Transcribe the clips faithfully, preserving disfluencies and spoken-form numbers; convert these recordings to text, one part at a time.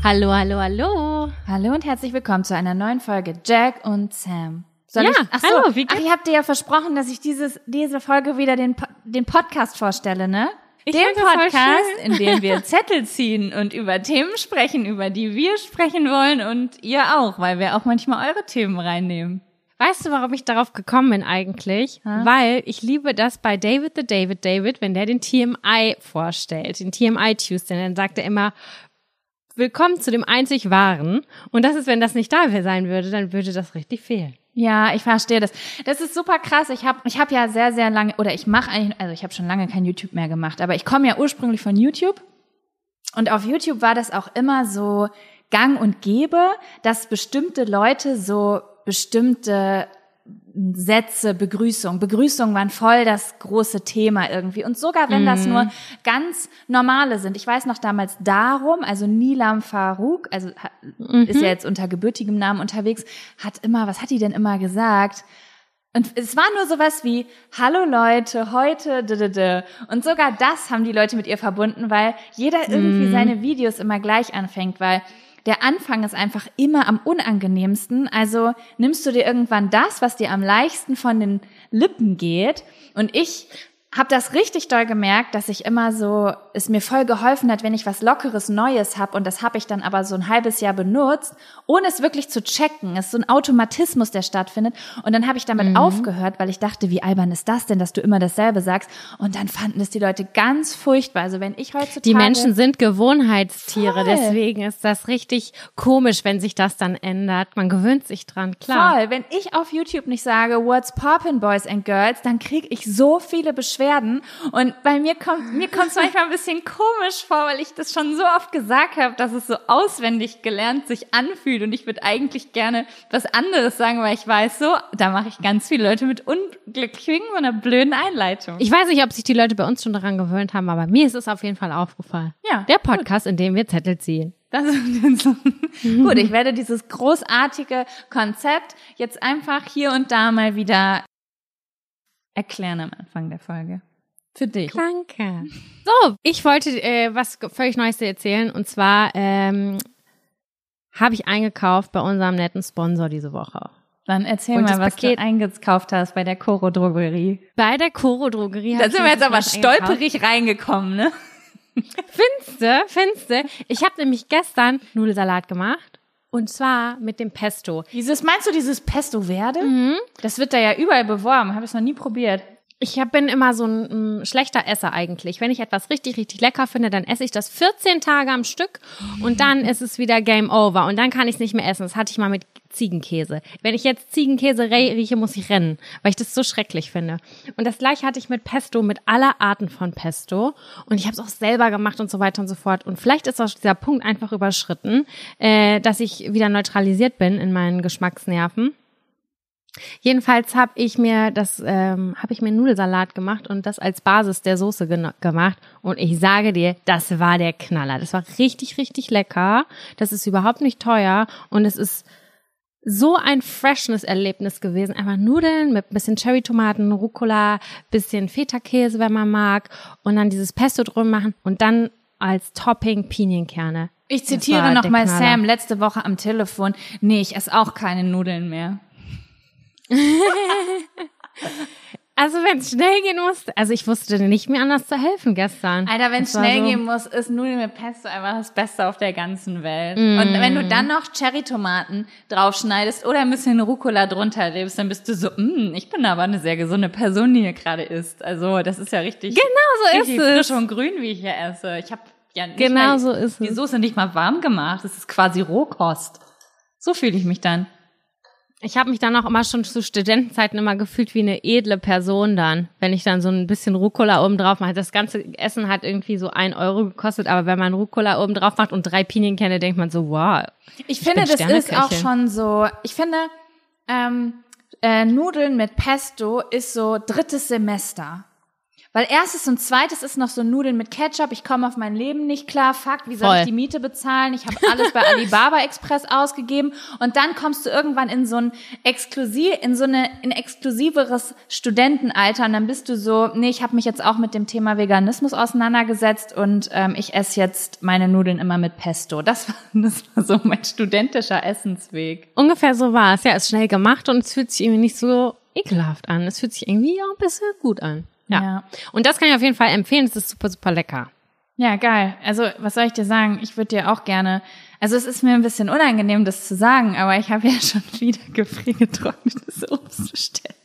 Hallo, hallo, hallo. Hallo und herzlich willkommen zu einer neuen Folge Jack und Sam. Soll ja, ich, ach so, hallo, wie ach, geht's? ich habe dir ja versprochen, dass ich dieses, diese Folge wieder den, den Podcast vorstelle, ne? Ich Den find das voll Podcast, schön. in dem wir Zettel ziehen und über Themen sprechen, über die wir sprechen wollen und ihr auch, weil wir auch manchmal eure Themen reinnehmen. Weißt du, warum ich darauf gekommen bin eigentlich? Ha? Weil ich liebe das bei David the David David, wenn der den T M I vorstellt, den T M I Tuesday, dann sagt er immer, willkommen zu dem einzig Wahren. Und das ist, wenn das nicht da sein würde, dann würde das richtig fehlen. Ja, ich verstehe das. Das ist super krass. Ich habe ich hab ja sehr, sehr lange, oder ich mache eigentlich, also ich habe schon lange kein YouTube mehr gemacht, aber ich komme ja ursprünglich von YouTube. Und auf YouTube war das auch immer so gang und gäbe, dass bestimmte Leute so bestimmte Sätze, Begrüßung. Begrüßungen waren voll das große Thema irgendwie. Und sogar wenn mm. das nur ganz normale sind. Ich weiß noch damals Darum, also Nilam Farouk, also mm-hmm. ist ja jetzt unter gebürtigem Namen unterwegs, hat immer, was hat die denn immer gesagt? Und es war nur sowas wie, hallo Leute, heute, d -d -d. Und sogar das haben die Leute mit ihr verbunden, weil jeder irgendwie mm. seine Videos immer gleich anfängt, weil der Anfang ist einfach immer am unangenehmsten. Also nimmst du dir irgendwann das, was dir am leichtesten von den Lippen geht. Und ich habe das richtig doll gemerkt, dass ich immer so, es mir voll geholfen hat, wenn ich was Lockeres, Neues habe. Und das habe ich dann aber so ein halbes Jahr benutzt, ohne es wirklich zu checken. Es ist so ein Automatismus, der stattfindet. Und dann habe ich damit mhm. aufgehört, weil ich dachte, wie albern ist das denn, dass du immer dasselbe sagst. Und dann fanden das die Leute ganz furchtbar. Also wenn ich heutzutage... Die Menschen sind Gewohnheitstiere, voll. Deswegen ist das richtig komisch, wenn sich das dann ändert. Man gewöhnt sich dran, klar. Voll. Wenn ich auf YouTube nicht sage, what's poppin', Boys and Girls, dann kriege ich so viele Beschwerden. Und bei mir kommt mir kommt es manchmal ein bisschen komisch vor, weil ich das schon so oft gesagt habe, dass es so auswendig gelernt sich anfühlt. Und ich würde eigentlich gerne was anderes sagen, weil ich weiß so, da mache ich ganz viele Leute mit unglücklich wegen so einer blöden Einleitung. Ich weiß nicht, ob sich die Leute bei uns schon daran gewöhnt haben, aber mir ist es auf jeden Fall aufgefallen. Ja, der Podcast, gut. In dem wir Zettel ziehen. Das ist so. Gut, ich werde dieses großartige Konzept jetzt einfach hier und da mal wieder erklären am Anfang der Folge. Für dich. Danke. So, ich wollte äh, was völlig Neues dir erzählen. Und zwar ähm, habe ich eingekauft bei unserem netten Sponsor diese Woche. Dann erzähl und mal, was Paket du eingekauft hast bei der Coro Drogerie. Bei der Coro Drogerie. Da sind wir jetzt aber stolperig reingekommen, ne? Findste, findste. Ich habe nämlich gestern Nudelsalat gemacht. Und zwar mit dem Pesto. Dieses, meinst du dieses Pesto Verde? Mhm. Das wird da ja überall beworben. Habe ich noch nie probiert. Ich bin immer so ein, ein schlechter Esser eigentlich. Wenn ich etwas richtig, richtig lecker finde, dann esse ich das vierzehn Tage am Stück und dann ist es wieder Game Over und dann kann ich es nicht mehr essen. Das hatte ich mal mit Ziegenkäse. Wenn ich jetzt Ziegenkäse rieche, muss ich rennen, weil ich das so schrecklich finde. Und das gleiche hatte ich mit Pesto, mit aller Arten von Pesto. Und ich habe es auch selber gemacht und so weiter und so fort. Und vielleicht ist auch dieser Punkt einfach überschritten, äh, dass ich wieder neutralisiert bin in meinen Geschmacksnerven. Jedenfalls habe ich mir das, ähm, habe ich mir Nudelsalat gemacht und das als Basis der Soße gen- gemacht. Und ich sage dir, das war der Knaller. Das war richtig, richtig lecker. Das ist überhaupt nicht teuer und es ist so ein Freshness-Erlebnis gewesen. Einfach Nudeln mit ein bisschen Cherry-Tomaten, Rucola, bisschen Feta-Käse, wenn man mag. Und dann dieses Pesto drum machen und dann als Topping Pinienkerne. Ich zitiere nochmal Sam letzte Woche am Telefon. Nee, ich esse auch keine Nudeln mehr. Also wenn es schnell gehen muss, also ich wusste nicht mehr anders zu helfen gestern. Alter, wenn es schnell so gehen muss, ist Nudeln mit Pesto einfach das Beste auf der ganzen Welt. Mm. Und wenn du dann noch Cherrytomaten draufschneidest oder ein bisschen Rucola drunter lebst, dann bist du so, mm, ich bin aber eine sehr gesunde Person, die hier gerade isst. Also das ist ja richtig, genau so richtig ist frisch es. und grün, wie ich hier esse. Ich habe ja nicht genau mal, so ist die es. Soße nicht mal warm gemacht. Das ist quasi Rohkost. So fühle ich mich dann. Ich habe mich dann auch immer schon zu Studentenzeiten immer gefühlt wie eine edle Person dann, wenn ich dann so ein bisschen Rucola oben drauf mache. Das ganze Essen hat irgendwie so ein Euro gekostet, aber wenn man Rucola oben drauf macht und drei Pinienkerne, denkt man so, wow. Ich, ich finde, das ist auch schon so, ich finde, ähm, äh, Nudeln mit Pesto ist so drittes Semester. Weil erstes und zweites ist noch so Nudeln mit Ketchup. Ich komme auf mein Leben nicht klar. Fuck, wie soll Voll. ich die Miete bezahlen? Ich habe alles bei Alibaba Express ausgegeben. Und dann kommst du irgendwann in so ein exklusiv, in so eine, ein exklusiveres Studentenalter. Und dann bist du so, nee, ich habe mich jetzt auch mit dem Thema Veganismus auseinandergesetzt und ähm, ich esse jetzt meine Nudeln immer mit Pesto. Das war, das war so mein studentischer Essensweg. Ungefähr so war es. Ja, ist schnell gemacht und es fühlt sich irgendwie nicht so ekelhaft an. Es fühlt sich irgendwie auch ein bisschen gut an. Ja. Ja. Und das kann ich auf jeden Fall empfehlen. Es ist super, super lecker. Ja, geil. Also, was soll ich dir sagen? Ich würde dir auch gerne, also es ist mir ein bisschen unangenehm, das zu sagen, aber ich habe ja schon wieder gefriergetrocknetes Obst bestellt.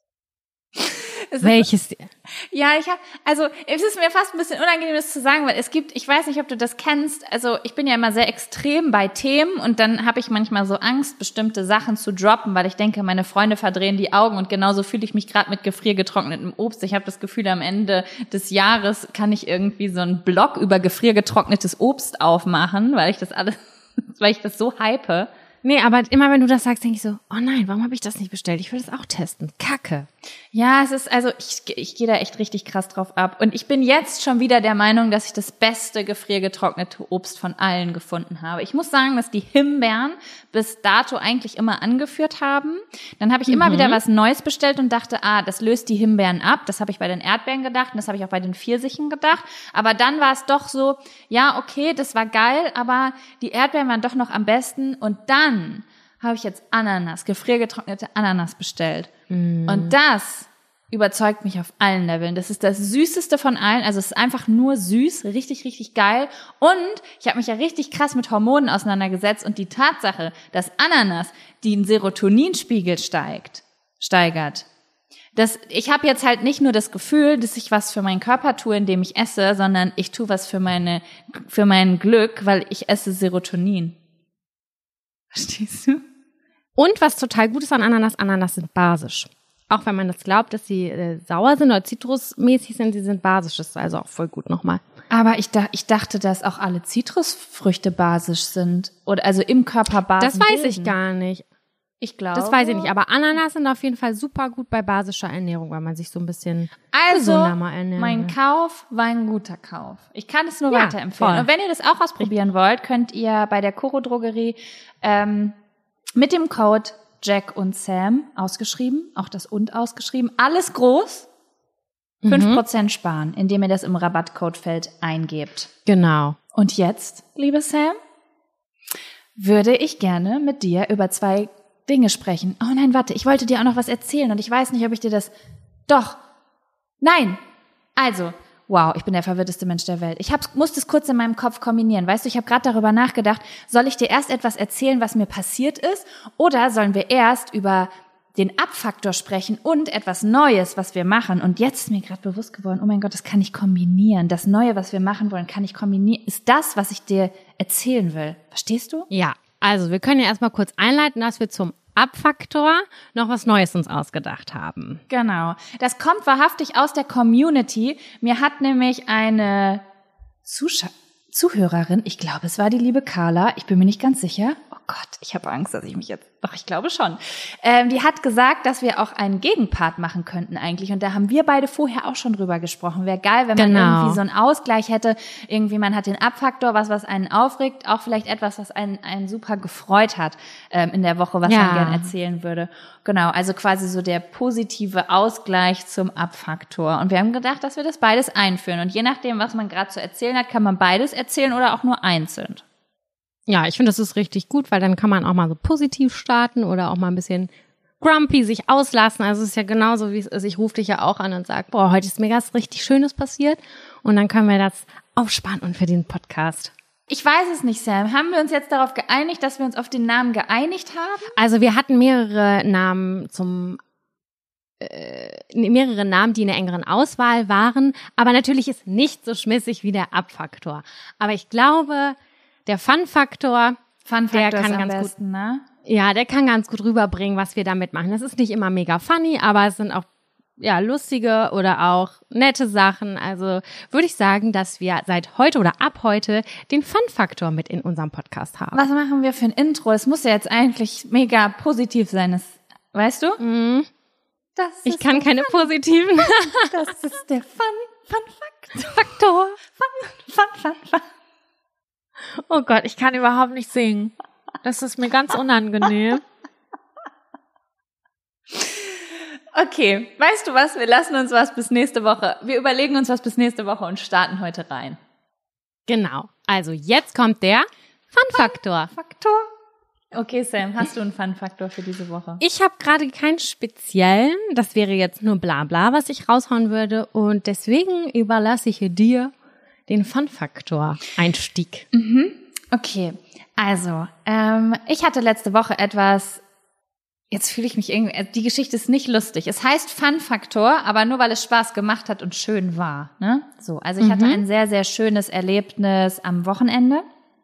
Es Welches? Ist, ja, ich habe, also es ist mir fast ein bisschen unangenehm, das zu sagen, weil es gibt, ich weiß nicht, ob du das kennst, also ich bin ja immer sehr extrem bei Themen und dann habe ich manchmal so Angst, bestimmte Sachen zu droppen, weil ich denke, meine Freunde verdrehen die Augen und genauso fühle ich mich gerade mit gefriergetrocknetem Obst. Ich habe das Gefühl, am Ende des Jahres kann ich irgendwie so einen Blog über gefriergetrocknetes Obst aufmachen, weil ich das alles, weil ich das so hype. Nee, aber immer wenn du das sagst, denke ich so, oh nein, warum habe ich das nicht bestellt? Ich will das auch testen. Kacke. Ja, es ist, also ich, ich gehe da echt richtig krass drauf ab. Und ich bin jetzt schon wieder der Meinung, dass ich das beste gefriergetrocknete Obst von allen gefunden habe. Ich muss sagen, dass die Himbeeren bis dato eigentlich immer angeführt haben. Dann habe ich immer mhm. wieder was Neues bestellt und dachte, ah, das löst die Himbeeren ab. Das habe ich bei den Erdbeeren gedacht und das habe ich auch bei den Pfirsichen gedacht. Aber dann war es doch so, ja, okay, das war geil, aber die Erdbeeren waren doch noch am besten. Und dann habe ich jetzt Ananas, gefriergetrocknete Ananas bestellt. Mm. Und das überzeugt mich auf allen Leveln. Das ist das Süßeste von allen. Also es ist einfach nur süß, richtig, richtig geil. Und ich habe mich ja richtig krass mit Hormonen auseinandergesetzt. Und die Tatsache, dass Ananas den Serotoninspiegel steigt, steigert. Das, ich habe jetzt halt nicht nur das Gefühl, dass ich was für meinen Körper tue, indem ich esse, sondern ich tue was für meine, für mein Glück, weil ich esse Serotonin. Verstehst du? Und was total gut ist an Ananas, Ananas sind basisch. Auch wenn man das glaubt, dass sie äh, sauer sind oder zitrusmäßig sind, sie sind basisch. Das ist also auch voll gut nochmal. Aber ich, da, ich dachte, dass auch alle Zitrusfrüchte basisch sind. Oder also im Körper basisch. Das weiß ich gar nicht. Ich glaube. Das weiß ich nicht. Aber Ananas sind auf jeden Fall super gut bei basischer Ernährung, weil man sich so ein bisschen also, gesunder mal ernähren mein will. Kauf war ein guter Kauf. Ich kann es nur Ja, weiterempfehlen. voll. Und wenn ihr das auch ausprobieren wollt, könnt ihr bei der Coro Drogerie ähm, mit dem Code Jack und Sam ausgeschrieben, auch das und ausgeschrieben, alles groß, fünf Prozent sparen, indem ihr das im Rabattcodefeld eingebt. Genau. Und jetzt, liebe Sam, würde ich gerne mit dir über zwei Dinge sprechen. Oh nein, warte, ich wollte dir auch noch was erzählen und ich weiß nicht, ob ich dir das... Doch. Nein. Also, wow, ich bin der verwirrteste Mensch der Welt. Ich hab, musste es kurz in meinem Kopf kombinieren. Weißt du, ich habe gerade darüber nachgedacht, soll ich dir erst etwas erzählen, was mir passiert ist, oder sollen wir erst über den Abfaktor sprechen und etwas Neues, was wir machen? Und jetzt ist mir gerade bewusst geworden, oh mein Gott, das kann ich kombinieren. Das Neue, was wir machen wollen, kann ich kombinieren. Ist das, was ich dir erzählen will. Verstehst du? Ja, also wir können ja erstmal kurz einleiten, dass wir zum Abfaktor noch was Neues uns ausgedacht haben. Genau. Das kommt wahrhaftig aus der Community. Mir hat nämlich eine Zuschau- Zuhörerin, ich glaube, es war die liebe Carla, ich bin mir nicht ganz sicher. Oh Gott, ich habe Angst, dass ich mich jetzt, doch, ich glaube schon. Ähm, die hat gesagt, dass wir auch einen Gegenpart machen könnten eigentlich. Und da haben wir beide vorher auch schon drüber gesprochen. Wäre geil, wenn man Genau. irgendwie so einen Ausgleich hätte. Irgendwie, man hat den Abfaktor, was, was einen aufregt, auch vielleicht etwas, was einen, einen super gefreut hat ähm, in der Woche, was Ja. man gerne erzählen würde. Genau, also quasi so der positive Ausgleich zum Abfaktor. Und wir haben gedacht, dass wir das beides einführen. Und je nachdem, was man gerade zu erzählen hat, kann man beides erzählen oder auch nur einzeln. Ja, ich finde, das ist richtig gut, weil dann kann man auch mal so positiv starten oder auch mal ein bisschen grumpy sich auslassen. Also es ist ja genauso, wie es ist. Ich rufe dich ja auch an und sage, boah, heute ist mir was richtig Schönes passiert. Und dann können wir das aufspannen für den Podcast. Ich weiß es nicht, Sam. Haben wir uns jetzt darauf geeinigt, dass wir uns auf den Namen geeinigt haben? Also wir hatten mehrere Namen zum äh, mehrere Namen, die in der engeren Auswahl waren. Aber natürlich ist nicht so schmissig wie der Abfaktor. Aber ich glaube, der Fun-Faktor, Fun-Faktor der kann ist am ganz besten, ne? ja, der kann ganz gut rüberbringen, was wir damit machen. Das ist nicht immer mega funny, aber es sind auch ja lustige oder auch nette Sachen. Also würde ich sagen, dass wir seit heute oder ab heute den Fun-Faktor mit in unserem Podcast haben. Was machen wir für ein Intro? Es muss ja jetzt eigentlich mega positiv sein, das, weißt du? Mhm. Das Ich ist kann der keine positiven. Das ist der Fun, Fun Fact. Faktor. Fun, Fun, Fun, Fun. Oh Gott, ich kann überhaupt nicht singen. Das ist mir ganz unangenehm. Okay, weißt du was? Wir lassen uns was bis nächste Woche. Wir überlegen uns was bis nächste Woche und starten heute rein. Genau. Also jetzt kommt der Fun-Faktor. Faktor. Okay, Sam, hast du einen Fun-Faktor für diese Woche? Ich habe gerade keinen speziellen. Das wäre jetzt nur Blabla, was ich raushauen würde. Und deswegen überlasse ich dir den Fun-Faktor-Einstieg. Mhm. Okay, also ähm, ich hatte letzte Woche etwas. Jetzt fühle ich mich irgendwie, die Geschichte ist nicht lustig. Es heißt Fun-Faktor, aber nur weil es Spaß gemacht hat und schön war. Ne? So, also ich hatte ein sehr, sehr schönes Erlebnis am Wochenende.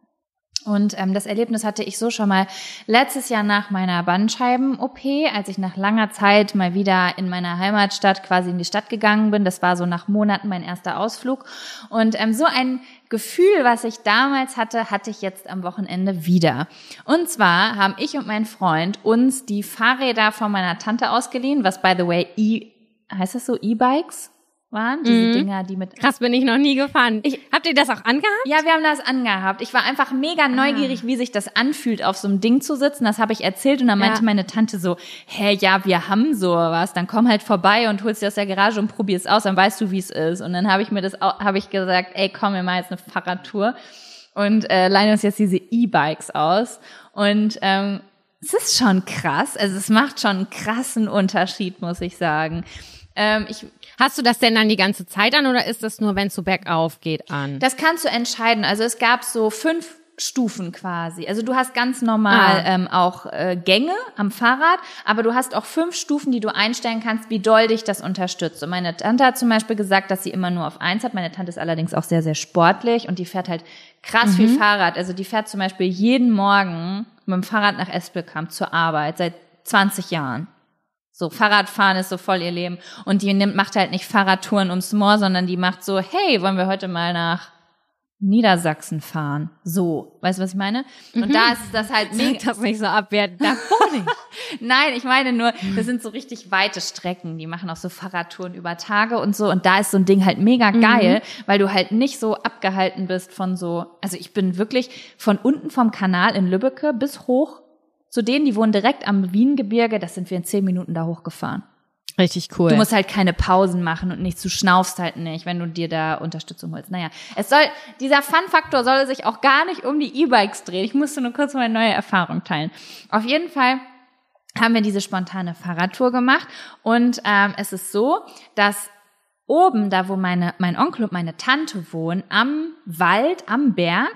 Und ähm, das Erlebnis hatte ich so schon mal letztes Jahr nach meiner Bandscheiben-O P, als ich nach langer Zeit mal wieder in meiner Heimatstadt quasi in die Stadt gegangen bin. Das war so nach Monaten mein erster Ausflug. Und ähm, so ein Gefühl, was ich damals hatte, hatte ich jetzt am Wochenende wieder. Und zwar haben ich und mein Freund uns die Fahrräder von meiner Tante ausgeliehen, was by the way E, heißt das so, E-Bikes waren? Diese Mhm. Dinger, die mit... Krass, bin ich noch nie gefahren. Ich- Habt ihr das auch angehabt? Ja, wir haben das angehabt. Ich war einfach mega neugierig, wie sich das anfühlt, auf so einem Ding zu sitzen. Das habe ich erzählt und dann meinte Ja. meine Tante so, hä, ja, wir haben sowas. Dann komm halt vorbei und holst dir aus der Garage und probier's aus, dann weißt du, wie es ist. Und dann habe ich mir das, habe ich gesagt, ey, komm, wir machen jetzt eine Fahrradtour und äh, leihen uns jetzt diese E-Bikes aus. Und ähm, es ist schon krass. Also es macht schon einen krassen Unterschied, muss ich sagen. Ähm, ich Hast du das denn dann die ganze Zeit an oder ist das nur, wenn es so bergauf geht, an? Das kannst du entscheiden. Also es gab so fünf Stufen quasi. Also du hast ganz normal Ah. ähm, auch äh, Gänge am Fahrrad, aber du hast auch fünf Stufen, die du einstellen kannst, wie doll dich das unterstützt. Und meine Tante hat zum Beispiel gesagt, dass sie immer nur auf eins hat. Meine Tante ist allerdings auch sehr, sehr sportlich und die fährt halt krass viel Fahrrad. Also die fährt zum Beispiel jeden Morgen mit dem Fahrrad nach Espelkamp zur Arbeit seit zwanzig Jahren. So, Fahrradfahren ist so voll ihr Leben. Und die nimmt, macht halt nicht Fahrradtouren ums Moor, sondern die macht so, hey, wollen wir heute mal nach Niedersachsen fahren? So, weißt du, was ich meine? Und da ist das halt mega. Sag das nicht so abwertend. Davor nicht. Nein, ich meine nur, das sind so richtig weite Strecken. Die machen auch so Fahrradtouren über Tage und so. Und da ist so ein Ding halt mega geil, weil du halt nicht so abgehalten bist von so, also ich bin wirklich von unten vom Kanal in Lübbecke bis hoch zu denen, die wohnen direkt am Wiengebirge, das sind wir in zehn Minuten da hochgefahren. Richtig cool. Du musst halt keine Pausen machen und nicht, du schnaufst halt nicht, wenn du dir da Unterstützung holst. Naja, es soll, dieser Fun-Faktor soll sich auch gar nicht um die E-Bikes drehen. Ich musste nur kurz meine neue Erfahrung teilen. Auf jeden Fall haben wir diese spontane Fahrradtour gemacht und ähm, es ist so, dass oben, da wo meine, mein Onkel und meine Tante wohnen, am Wald, am Berg,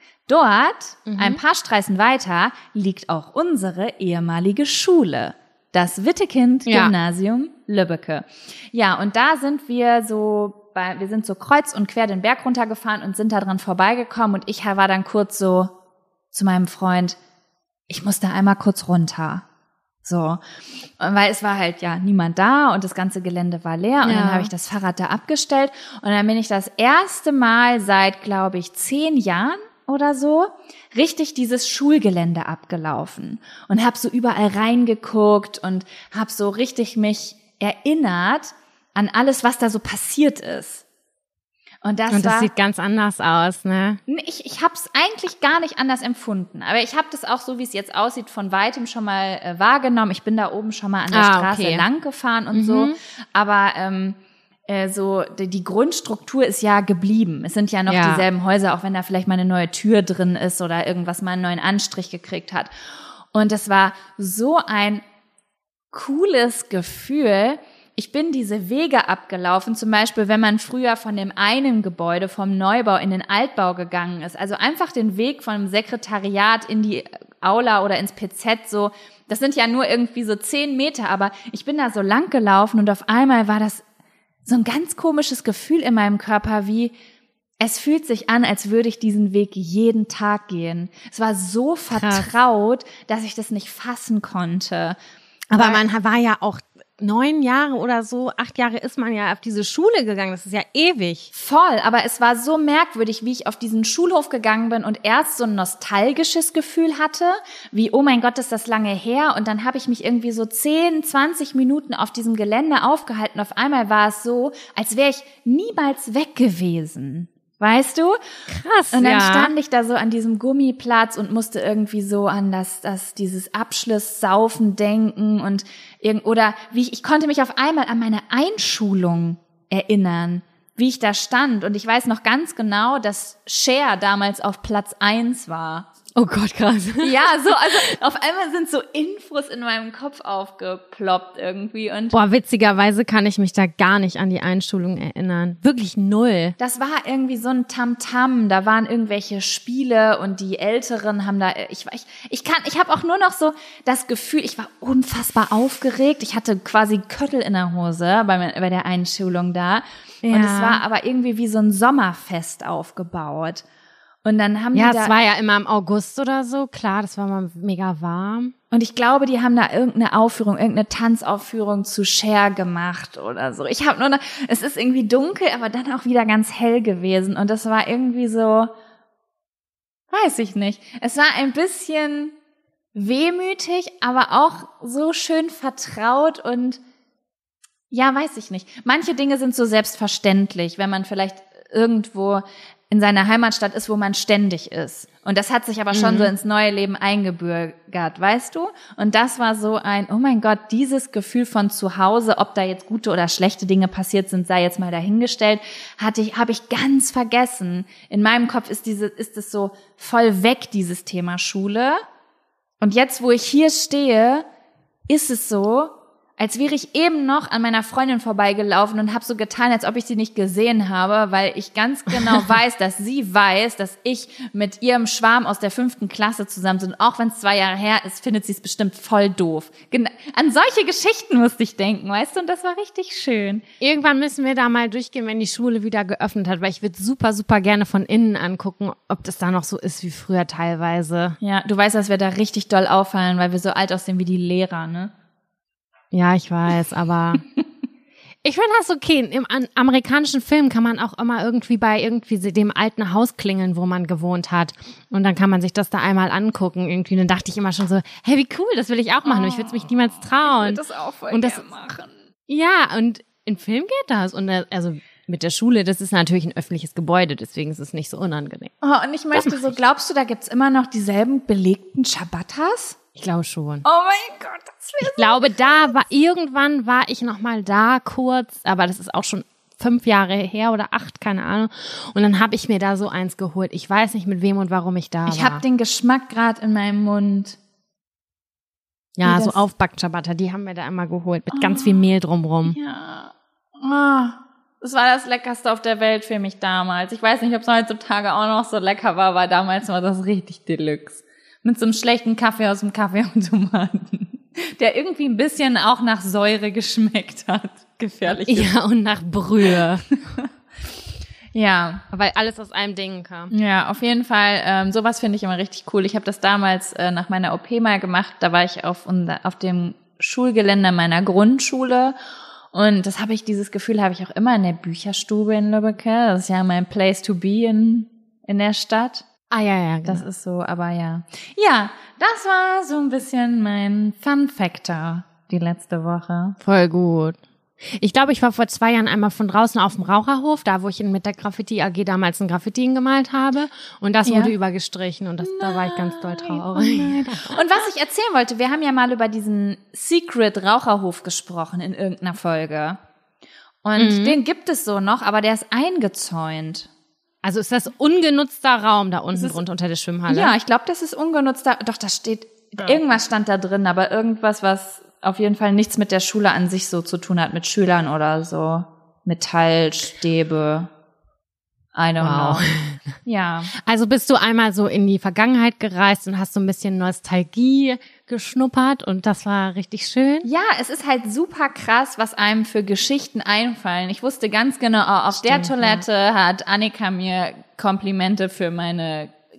dort, mhm. ein paar Straßen weiter, liegt auch unsere ehemalige Schule, das Wittekind-Gymnasium ja. Lübbecke. Ja, und da sind wir so, bei, wir sind so kreuz und quer den Berg runtergefahren und sind da dran vorbeigekommen und ich war dann kurz so zu meinem Freund, ich muss da einmal kurz runter. So, weil es war halt ja niemand da und das ganze Gelände war leer und ja. dann habe ich das Fahrrad da abgestellt und dann bin ich das erste Mal seit, glaube ich, zehn Jahren oder so, richtig dieses Schulgelände abgelaufen und habe so überall reingeguckt und habe so richtig mich erinnert an alles, was da so passiert ist. Und das, und das war, sieht ganz anders aus, ne? Ich, ich habe es eigentlich gar nicht anders empfunden, aber ich habe das auch so, wie es jetzt aussieht, von weitem schon mal äh, wahrgenommen. Ich bin da oben schon mal an der ah, Straße okay. lang gefahren und mhm. so, aber ähm, äh, so die, die Grundstruktur ist ja geblieben. Es sind ja noch ja. dieselben Häuser, auch wenn da vielleicht mal eine neue Tür drin ist oder irgendwas mal einen neuen Anstrich gekriegt hat. Und es war so ein cooles Gefühl. Ich bin diese Wege abgelaufen, zum Beispiel, wenn man früher von dem einen Gebäude, vom Neubau in den Altbau gegangen ist. Also einfach den Weg vom Sekretariat in die Aula oder ins P Z so. Das sind ja nur irgendwie so zehn Meter, aber ich bin da so lang gelaufen und auf einmal war das so ein ganz komisches Gefühl in meinem Körper, wie es fühlt sich an, als würde ich diesen Weg jeden Tag gehen. Es war so vertraut, dass ich das nicht fassen konnte. Aber man war ja auch neun Jahre oder so, acht Jahre ist man ja auf diese Schule gegangen. Das ist ja ewig. Voll, aber es war so merkwürdig, wie ich auf diesen Schulhof gegangen bin und erst so ein nostalgisches Gefühl hatte, wie, oh mein Gott, ist das lange her. Und dann habe ich mich irgendwie so zehn, zwanzig Minuten auf diesem Gelände aufgehalten. Auf einmal war es so, als wäre ich niemals weg gewesen. Weißt du? Krass, Und dann ja. stand ich da so an diesem Gummiplatz und musste irgendwie so an das, das dieses Abschlusssaufen denken und irgend oder wie ich, ich konnte mich auf einmal an meine Einschulung erinnern, wie ich da stand. Und ich weiß noch ganz genau, dass Cher damals auf Platz eins war. Oh Gott, krass. Ja, so, also auf einmal sind so Infos in meinem Kopf aufgeploppt irgendwie und Boah, witzigerweise kann ich mich da gar nicht an die Einschulung erinnern. Wirklich null. das war irgendwie so ein Tamtam, da waren irgendwelche Spiele und die Älteren haben da, ich ich, ich kann, ich habe auch nur noch so das Gefühl, ich war unfassbar aufgeregt, ich hatte quasi Köttel in der Hose bei, mein, bei der Einschulung da Ja. und es war aber irgendwie wie so ein Sommerfest aufgebaut. Und dann haben Ja, die da, es war ja immer im August oder so. Klar, das war mal mega warm. und ich glaube, die haben da irgendeine Aufführung, irgendeine Tanzaufführung zu Cher gemacht oder so. Ich habe nur noch, es ist irgendwie dunkel, aber dann auch wieder ganz hell gewesen und das war irgendwie so, weiß ich nicht. Es war ein bisschen wehmütig, aber auch so schön vertraut und ja, weiß ich nicht. Manche Dinge sind so selbstverständlich, wenn man vielleicht irgendwo in seiner Heimatstadt ist, wo man ständig ist. Und das hat sich aber schon Mhm. so ins neue Leben eingebürgert, weißt du? Und das war so ein, oh mein Gott, dieses Gefühl von zu Hause, ob da jetzt gute oder schlechte Dinge passiert sind, sei jetzt mal dahingestellt, hatte ich, habe ich ganz vergessen. In meinem Kopf ist diese, ist es so voll weg, dieses Thema Schule. Und jetzt, wo ich hier stehe, ist es so, als wäre ich eben noch an meiner Freundin vorbeigelaufen und habe so getan, als ob ich sie nicht gesehen habe, weil ich ganz genau weiß, dass sie weiß, dass ich mit ihrem Schwarm aus der fünften Klasse zusammen bin. Und auch wenn es zwei Jahre her ist, findet sie es bestimmt voll doof. Gen- an solche Geschichten musste ich denken, weißt du? Und das war richtig schön. Irgendwann müssen wir da mal durchgehen, wenn die Schule wieder geöffnet hat, weil ich würde super, super gerne von innen angucken, ob das da noch so ist wie früher teilweise. Ja, du weißt, dass wir da richtig doll auffallen, weil wir so alt aussehen wie die Lehrer, ne? Ja, ich weiß, aber ich finde das okay. Im an, amerikanischen Film kann man auch immer irgendwie bei irgendwie dem alten Haus klingeln, wo man gewohnt hat. Und dann kann man sich das da einmal angucken irgendwie. Und dann dachte ich immer schon so, hey, wie cool, das will ich auch machen. Und ich würde es mich niemals trauen. Ich würde das auch voll Und das- gerne machen. Ja, und im Film geht das. Und äh, also mit der Schule, das ist natürlich ein öffentliches Gebäude, deswegen ist es nicht so unangenehm. Oh, und ich möchte so, glaubst du, da gibt's immer noch dieselben belegten Ciabattas? Ich glaube schon. Oh mein Gott, das wäre Ich glaube, da war, irgendwann war ich noch mal da kurz, aber das ist auch schon fünf Jahre her oder acht, keine Ahnung. Und dann habe ich mir da so eins geholt. Ich weiß nicht, mit wem und warum ich da Ich war. habe den Geschmack gerade in meinem Mund. Ja, wie so das- Aufback-Ciabatta, die haben wir da immer geholt, mit ganz viel Mehl drumrum. Ja. Oh, das war das Leckerste auf der Welt für mich damals. Ich weiß nicht, ob es heutzutage auch noch so lecker war, aber damals war das richtig Deluxe. Mit so einem schlechten Kaffee aus dem Kaffeeautomaten, der irgendwie ein bisschen auch nach Säure geschmeckt hat. Gefährlich. Ja, und nach Brühe. Ja. Weil alles aus einem Ding kam. Ja, auf jeden Fall. Ähm, sowas finde ich immer richtig cool. Ich habe das damals äh, nach meiner O P mal gemacht. Da war ich auf, unser, auf dem Schulgelände meiner Grundschule. Und das habe ich, dieses Gefühl habe ich auch immer in der Bücherstube in Lübbecke. Das ist ja mein Place to be in, in der Stadt. Ah, ja, ja, Das ist so, aber ja. Ja, das war so ein bisschen mein Fun Factor die letzte Woche. voll gut. Ich glaube, ich war vor zwei Jahren einmal von draußen auf dem Raucherhof, da wo ich in, mit der Graffiti A G damals ein Graffiti gemalt habe. Und das Ja. wurde übergestrichen und das, da war ich ganz doll traurig. Und was ich erzählen wollte, wir haben ja mal über diesen Secret Raucherhof gesprochen in irgendeiner Folge. Und Mhm. den gibt es so noch, aber der ist eingezäunt. Also ist das ungenutzter Raum da unten ist- drunter unter der Schwimmhalle? Ja, ich glaube, das ist ungenutzter. Doch, da steht, irgendwas stand da drin, aber irgendwas, was auf jeden Fall nichts mit der Schule an sich so zu tun hat, mit Schülern oder so. Metallstäbe. I don't Wow. know. Ja. Also bist du einmal so in die Vergangenheit gereist und hast so ein bisschen Nostalgie geschnuppert und das war richtig schön. Ja, es ist halt super krass, was einem für Geschichten einfallen. Ich wusste ganz genau, oh, auf der Stimmt, Toilette hat Annika mir Komplimente für meine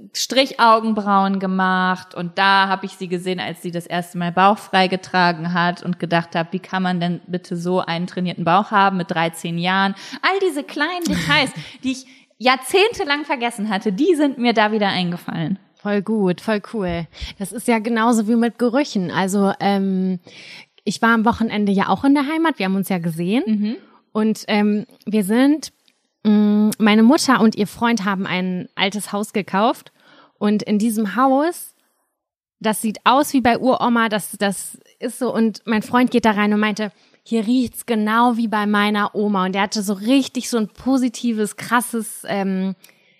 Strichaugenbrauen gemacht und da habe ich sie gesehen, als sie das erste Mal bauchfrei getragen hat und gedacht habe, wie kann man denn bitte so einen trainierten Bauch haben mit dreizehn Jahren? All diese kleinen Details, die ich jahrzehntelang vergessen hatte, die sind mir da wieder eingefallen. Voll gut, voll cool. Das ist ja genauso wie mit Gerüchen. Also ähm, ich war am Wochenende ja auch in der Heimat, wir haben uns ja gesehen mhm. und ähm, wir sind, mh, meine Mutter und ihr Freund haben ein altes Haus gekauft und in diesem Haus, das sieht aus wie bei Uroma, das, das ist so und mein Freund geht da rein und meinte, hier riecht's genau wie bei meiner Oma und der hatte so richtig so ein positives, krasses ähm,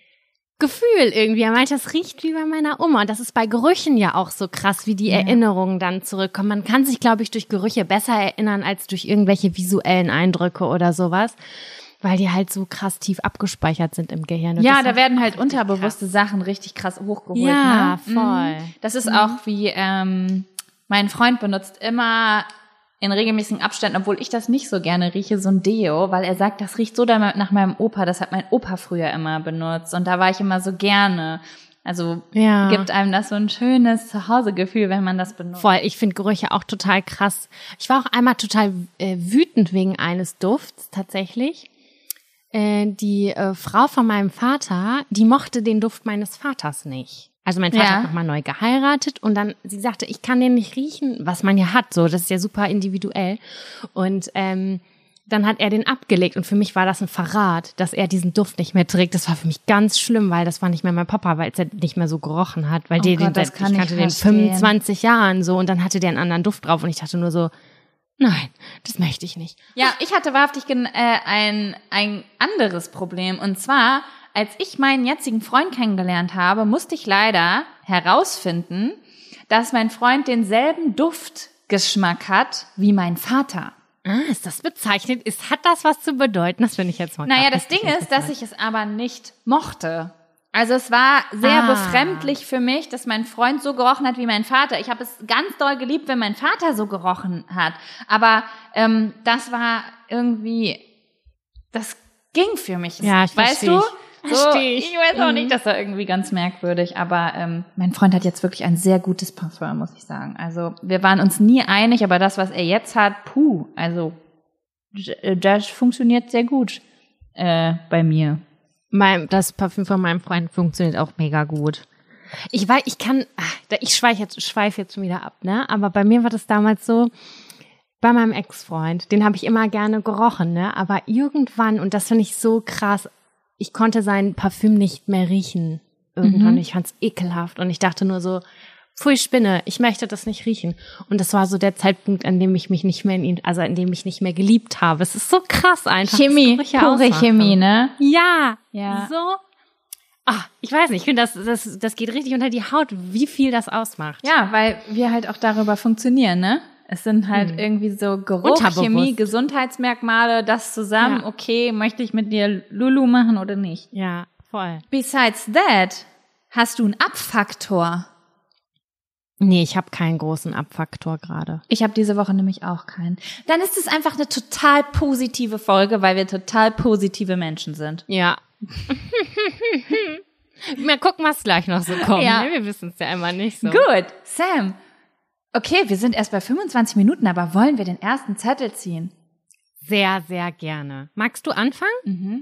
Gefühl irgendwie. Er meinte, das riecht wie bei meiner Oma. Und das ist bei Gerüchen ja auch so krass, wie die ja. Erinnerungen dann zurückkommen. Man kann sich, glaube ich, durch Gerüche besser erinnern als durch irgendwelche visuellen Eindrücke oder sowas, weil die halt so krass tief abgespeichert sind im Gehirn. Und ja, da werden halt unterbewusste krass. Sachen richtig krass hochgeholt. Ja, ne? voll. Das ist mhm. auch wie, ähm, mein Freund benutzt immer in regelmäßigen Abständen, obwohl ich das nicht so gerne rieche, so ein Deo, weil er sagt, das riecht so nach meinem Opa, das hat mein Opa früher immer benutzt und da war ich immer so gerne. Also ja. gibt einem das so ein schönes Zuhausegefühl, wenn man das benutzt. Voll, ich finde Gerüche auch total krass. Ich war auch einmal total äh, wütend wegen eines Dufts tatsächlich. Äh, die äh, Frau von meinem Vater, die mochte den Duft meines Vaters nicht. Also mein Vater ja. hat nochmal neu geheiratet und dann, sie sagte, ich kann den nicht riechen, was man ja hat, so, das ist ja super individuell. Und ähm, dann hat er den abgelegt und für mich war das ein Verrat, dass er diesen Duft nicht mehr trägt. Das war für mich ganz schlimm, weil das war nicht mehr mein Papa, weil er nicht mehr so gerochen hat, weil oh der Gott, den seit, ich kannte den fünfundzwanzig Jahren so und dann hatte der einen anderen Duft drauf und ich dachte nur so, nein, das möchte ich nicht. Ja, ich hatte wahrhaftig äh, ein ein anderes Problem und zwar als ich meinen jetzigen Freund kennengelernt habe, musste ich leider herausfinden, dass mein Freund denselben Duftgeschmack hat wie mein Vater. Ah, ist das bezeichnet? Ist, hat das was zu bedeuten? Das finde ich jetzt mal Naja, das Ding ist, dass ich es aber nicht mochte. Also es war sehr ah. befremdlich für mich, dass mein Freund so gerochen hat wie mein Vater. Ich habe es ganz doll geliebt, wenn mein Vater so gerochen hat. Aber ähm, das war irgendwie, das ging für mich. Ja, ich weißt verstehe. du? So, ich. ich weiß auch nicht, das war irgendwie ganz merkwürdig, aber ähm, mein Freund hat jetzt wirklich ein sehr gutes Parfum, muss ich sagen. Also wir waren uns nie einig, aber das, was er jetzt hat, puh, also das funktioniert sehr gut äh, bei mir. Mein, das Parfüm von meinem Freund funktioniert auch mega gut. Ich weiß, ich kann, ich schweife jetzt, schweif jetzt schon wieder ab, ne? Aber bei mir war das damals so, bei meinem Ex-Freund, den habe ich immer gerne gerochen, ne? Aber irgendwann, und das finde ich so krass, ich konnte sein Parfüm nicht mehr riechen. Irgendwann, mhm. ich fand's ekelhaft und ich dachte nur so, pfui Spinne, ich möchte das nicht riechen. Und das war so der Zeitpunkt, an dem ich mich nicht mehr in ihn, also an dem ich nicht mehr geliebt habe. Es ist so krass einfach. Chemie, pure Chemie, ne? Ja, ja. so. Ah, ich weiß nicht, ich finde, das, das, das geht richtig unter die Haut, wie viel das ausmacht. Ja, weil wir halt auch darüber funktionieren, ne? Es sind halt hm. irgendwie so Geruch, Chemie, Gesundheitsmerkmale, das zusammen, ja. okay, möchte ich mit dir Lulu machen oder nicht? Ja, voll. Besides that, hast du einen Abfaktor? Nee, ich habe keinen großen Abfaktor gerade. Ich habe diese Woche nämlich auch keinen. Dann ist es einfach eine total positive Folge, weil wir total positive Menschen sind. Ja. Mal gucken, was gleich noch so kommt. Ja. Wir wissen es ja immer nicht so. Gut, Sam. Okay, wir sind erst bei fünfundzwanzig Minuten, aber wollen wir den ersten Zettel ziehen? Sehr, sehr gerne. Magst du anfangen? Mhm.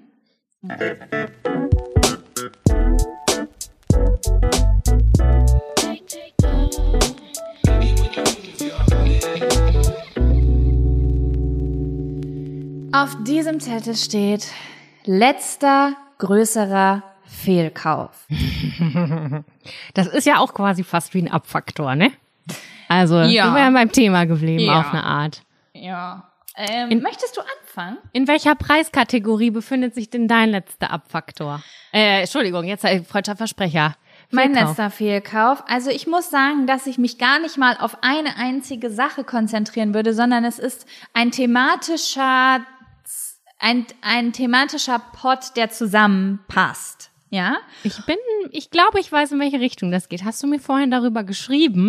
Auf diesem Zettel steht letzter größerer Fehlkauf. Das ist ja auch quasi fast wie ein Abfaktor, ne? Also, ja. sind wir ja beim Thema geblieben, ja. auf eine Art. Ja. Ähm, in, möchtest du anfangen? In welcher Preiskategorie befindet sich denn dein letzter Abfaktor? Äh, Entschuldigung, jetzt äh, freudscher Versprecher. Mein letzter Fehlkauf. Also ich muss sagen, dass ich mich gar nicht mal auf eine einzige Sache konzentrieren würde, sondern es ist ein thematischer, ein, ein thematischer Pot, der zusammenpasst. Ja? Ich bin, ich glaube, ich weiß, in welche Richtung das geht. Hast du mir vorhin darüber geschrieben?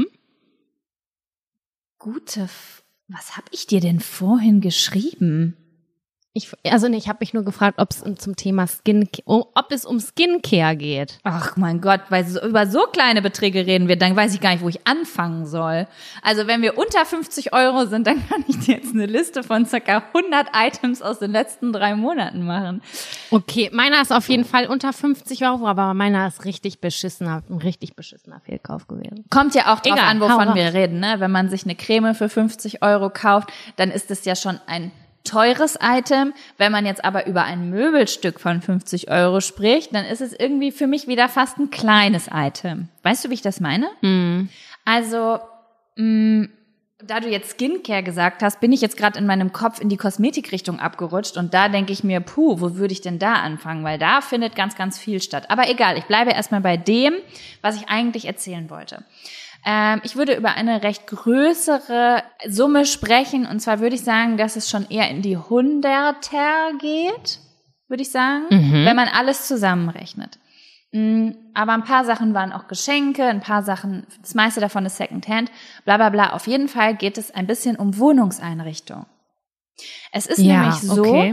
Gute, F- was habe ich dir denn vorhin geschrieben? Ich, also nee, ich habe mich nur gefragt, ob es zum Thema Skin, ob es um Skincare geht. Ach mein Gott, weil so, über so kleine Beträge reden wir, dann weiß ich gar nicht, wo ich anfangen soll. Also wenn wir unter fünfzig Euro sind, dann kann ich dir jetzt eine Liste von circa hundert Items aus den letzten drei Monaten machen. Okay, meiner ist auf jeden Fall unter fünfzig Euro, aber meiner ist richtig beschissener, ein richtig beschissener Fehlkauf gewesen. Kommt ja auch drauf Egal, an, wovon hau wir raus. reden, ne? Wenn man sich eine Creme für fünfzig Euro kauft, dann ist es ja schon ein teures Item. Wenn man jetzt aber über ein Möbelstück von fünfzig Euro spricht, dann ist es irgendwie für mich wieder fast ein kleines Item. Weißt du, wie ich das meine? Mhm. Also, mh, da du jetzt Skincare gesagt hast, bin ich jetzt gerade in meinem Kopf in die Kosmetikrichtung abgerutscht und da denke ich mir, puh, wo würde ich denn da anfangen? Weil da findet ganz, ganz viel statt. Aber egal, ich bleibe erstmal bei dem, was ich eigentlich erzählen wollte. Ähm, ich würde über eine recht größere Summe sprechen und zwar würde ich sagen, dass es schon eher in die Hunderter geht, würde ich sagen, Mhm. wenn man alles zusammenrechnet. Mm, Aber ein paar Sachen waren auch Geschenke, ein paar Sachen, das meiste davon ist Secondhand, bla bla bla. Auf jeden Fall geht es ein bisschen um Wohnungseinrichtung. Es ist Ja, nämlich so, okay.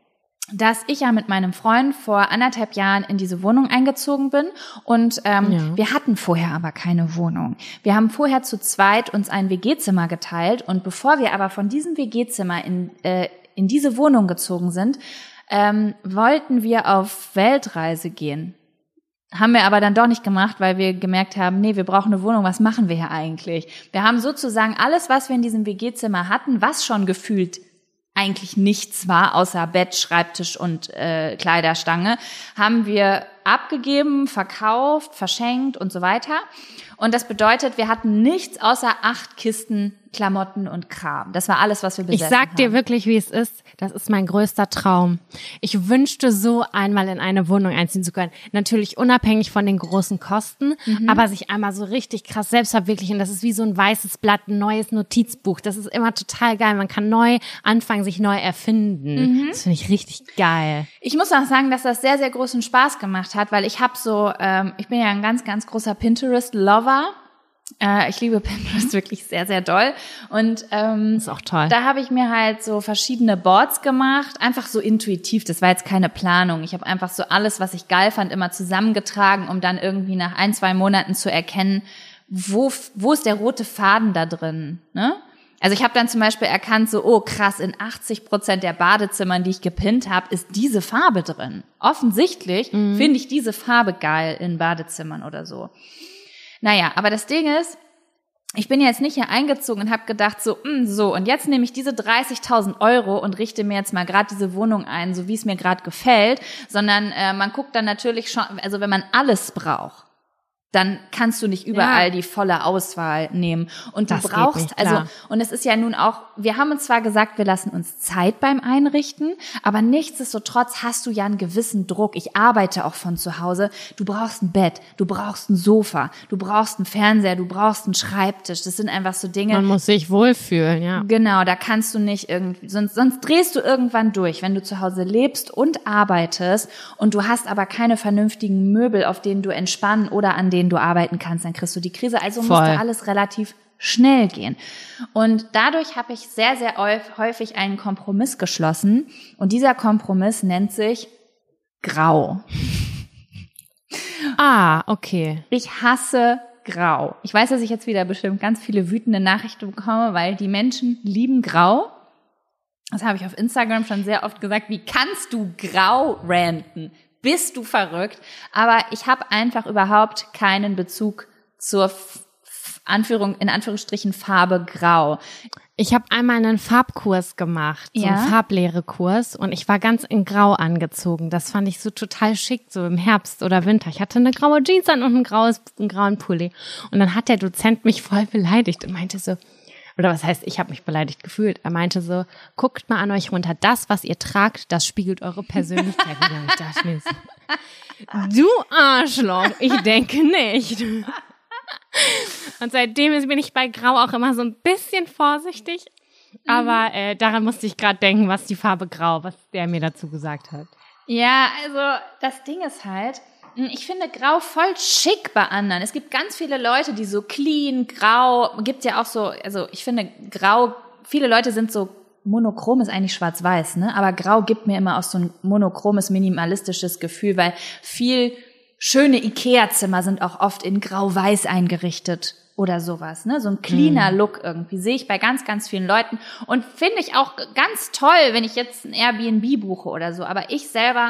dass ich ja mit meinem Freund vor anderthalb Jahren in diese Wohnung eingezogen bin und ähm, Ja. wir hatten vorher aber keine Wohnung. Wir haben vorher zu zweit uns ein W G-Zimmer geteilt und bevor wir aber von diesem W G-Zimmer in, äh, in diese Wohnung gezogen sind, ähm, wollten wir auf Weltreise gehen. Haben wir aber dann doch nicht gemacht, weil wir gemerkt haben, nee, wir brauchen eine Wohnung, was machen wir hier eigentlich? Wir haben sozusagen alles, was wir in diesem W G-Zimmer hatten, was schon gefühlt eigentlich nichts war, außer Bett, Schreibtisch und äh, Kleiderstange, haben wir abgegeben, verkauft, verschenkt und so weiter. Und das bedeutet, wir hatten nichts außer acht Kisten Klamotten und Kram. Das war alles, was wir besessen Ich sag haben. dir wirklich, wie es ist. Das ist mein größter Traum. Ich wünschte so, einmal in eine Wohnung einziehen zu können. Natürlich unabhängig von den großen Kosten, Mhm. aber sich einmal so richtig krass selbst verwirklichen. Das ist wie so ein weißes Blatt, ein neues Notizbuch. Das ist immer total geil. Man kann neu anfangen, sich neu erfinden. Mhm. Das finde ich richtig geil. Ich muss auch sagen, dass das sehr, sehr großen Spaß gemacht hat, weil ich habe so, ähm, ich bin ja ein ganz, ganz großer Pinterest-Lover. Äh, ich liebe Pinterest wirklich sehr, sehr doll. Und ähm, Ist auch toll. da habe ich mir halt so verschiedene Boards gemacht, einfach so intuitiv. Das war jetzt keine Planung. Ich habe einfach so alles, was ich geil fand, immer zusammengetragen, um dann irgendwie nach ein, zwei Monaten zu erkennen, wo wo ist der rote Faden da drin, ne? Also ich habe dann zum Beispiel erkannt, so, oh krass, in achtzig Prozent der Badezimmern, die ich gepinnt habe, ist diese Farbe drin. Offensichtlich Mhm. finde ich diese Farbe geil in Badezimmern oder so. Naja, aber das Ding ist, ich bin jetzt nicht hier eingezogen und habe gedacht, so, mh, so, und jetzt nehme ich diese dreißigtausend Euro und richte mir jetzt mal gerade diese Wohnung ein, so wie es mir gerade gefällt, sondern äh, man guckt dann natürlich schon, also wenn man alles braucht, dann kannst du nicht überall Ja. die volle Auswahl nehmen. Und du Das geht brauchst, nicht, also, klar. und es ist ja nun auch, wir haben uns zwar gesagt, wir lassen uns Zeit beim Einrichten, aber nichtsdestotrotz hast du ja einen gewissen Druck. Ich arbeite auch von zu Hause. Du brauchst ein Bett, du brauchst ein Sofa, du brauchst einen Fernseher, du brauchst einen Schreibtisch. Das sind einfach so Dinge. Man muss sich wohlfühlen, ja. Genau, da kannst du nicht irgendwie, sonst, sonst drehst du irgendwann durch, wenn du zu Hause lebst und arbeitest und du hast aber keine vernünftigen Möbel, auf denen du entspannen oder an denen du arbeiten kannst, dann kriegst du die Krise. Also Voll. musste alles relativ schnell gehen. Und dadurch habe ich sehr, sehr häufig einen Kompromiss geschlossen und dieser Kompromiss nennt sich Grau. Ah, okay. Ich hasse Grau. Ich weiß, dass ich jetzt wieder bestimmt ganz viele wütende Nachrichten bekomme, weil die Menschen lieben Grau. Das habe ich auf Instagram schon sehr oft gesagt. Wie kannst du Grau ranten? Bist du verrückt? Aber ich habe einfach überhaupt keinen Bezug zur F- F- Anführung, in Anführungsstrichen Farbe Grau. Ich habe einmal einen Farbkurs gemacht, so Ja? einen Farblehrekurs, und ich war ganz in Grau angezogen. Das fand ich so total schick, so im Herbst oder Winter. Ich hatte eine graue Jeans an und ein graues, einen grauen Pulli. Und dann hat der Dozent mich voll beleidigt und meinte so, oder was heißt, ich habe mich beleidigt gefühlt. Er meinte so, guckt mal an euch runter. Das, was ihr tragt, das spiegelt eure Persönlichkeit wieder. Und ich dachte mir so, du Arschloch, ich denke nicht. Und seitdem bin ich bei Grau auch immer so ein bisschen vorsichtig. Aber äh, daran musste ich gerade denken, was die Farbe Grau, was der mir dazu gesagt hat. Ja, also das Ding ist halt, ich finde Grau voll schick bei anderen. Es gibt ganz viele Leute, die so clean, grau, gibt ja auch so, also ich finde Grau, viele Leute sind so monochrom ist eigentlich schwarz-weiß, ne? Aber grau gibt mir immer auch so ein monochromes, minimalistisches Gefühl, weil viel schöne Ikea-Zimmer sind auch oft in grau-weiß eingerichtet oder sowas, ne? So ein cleaner Mhm. Look irgendwie sehe ich bei ganz, ganz vielen Leuten und finde ich auch ganz toll, wenn ich jetzt ein Airbnb buche oder so. Aber ich selber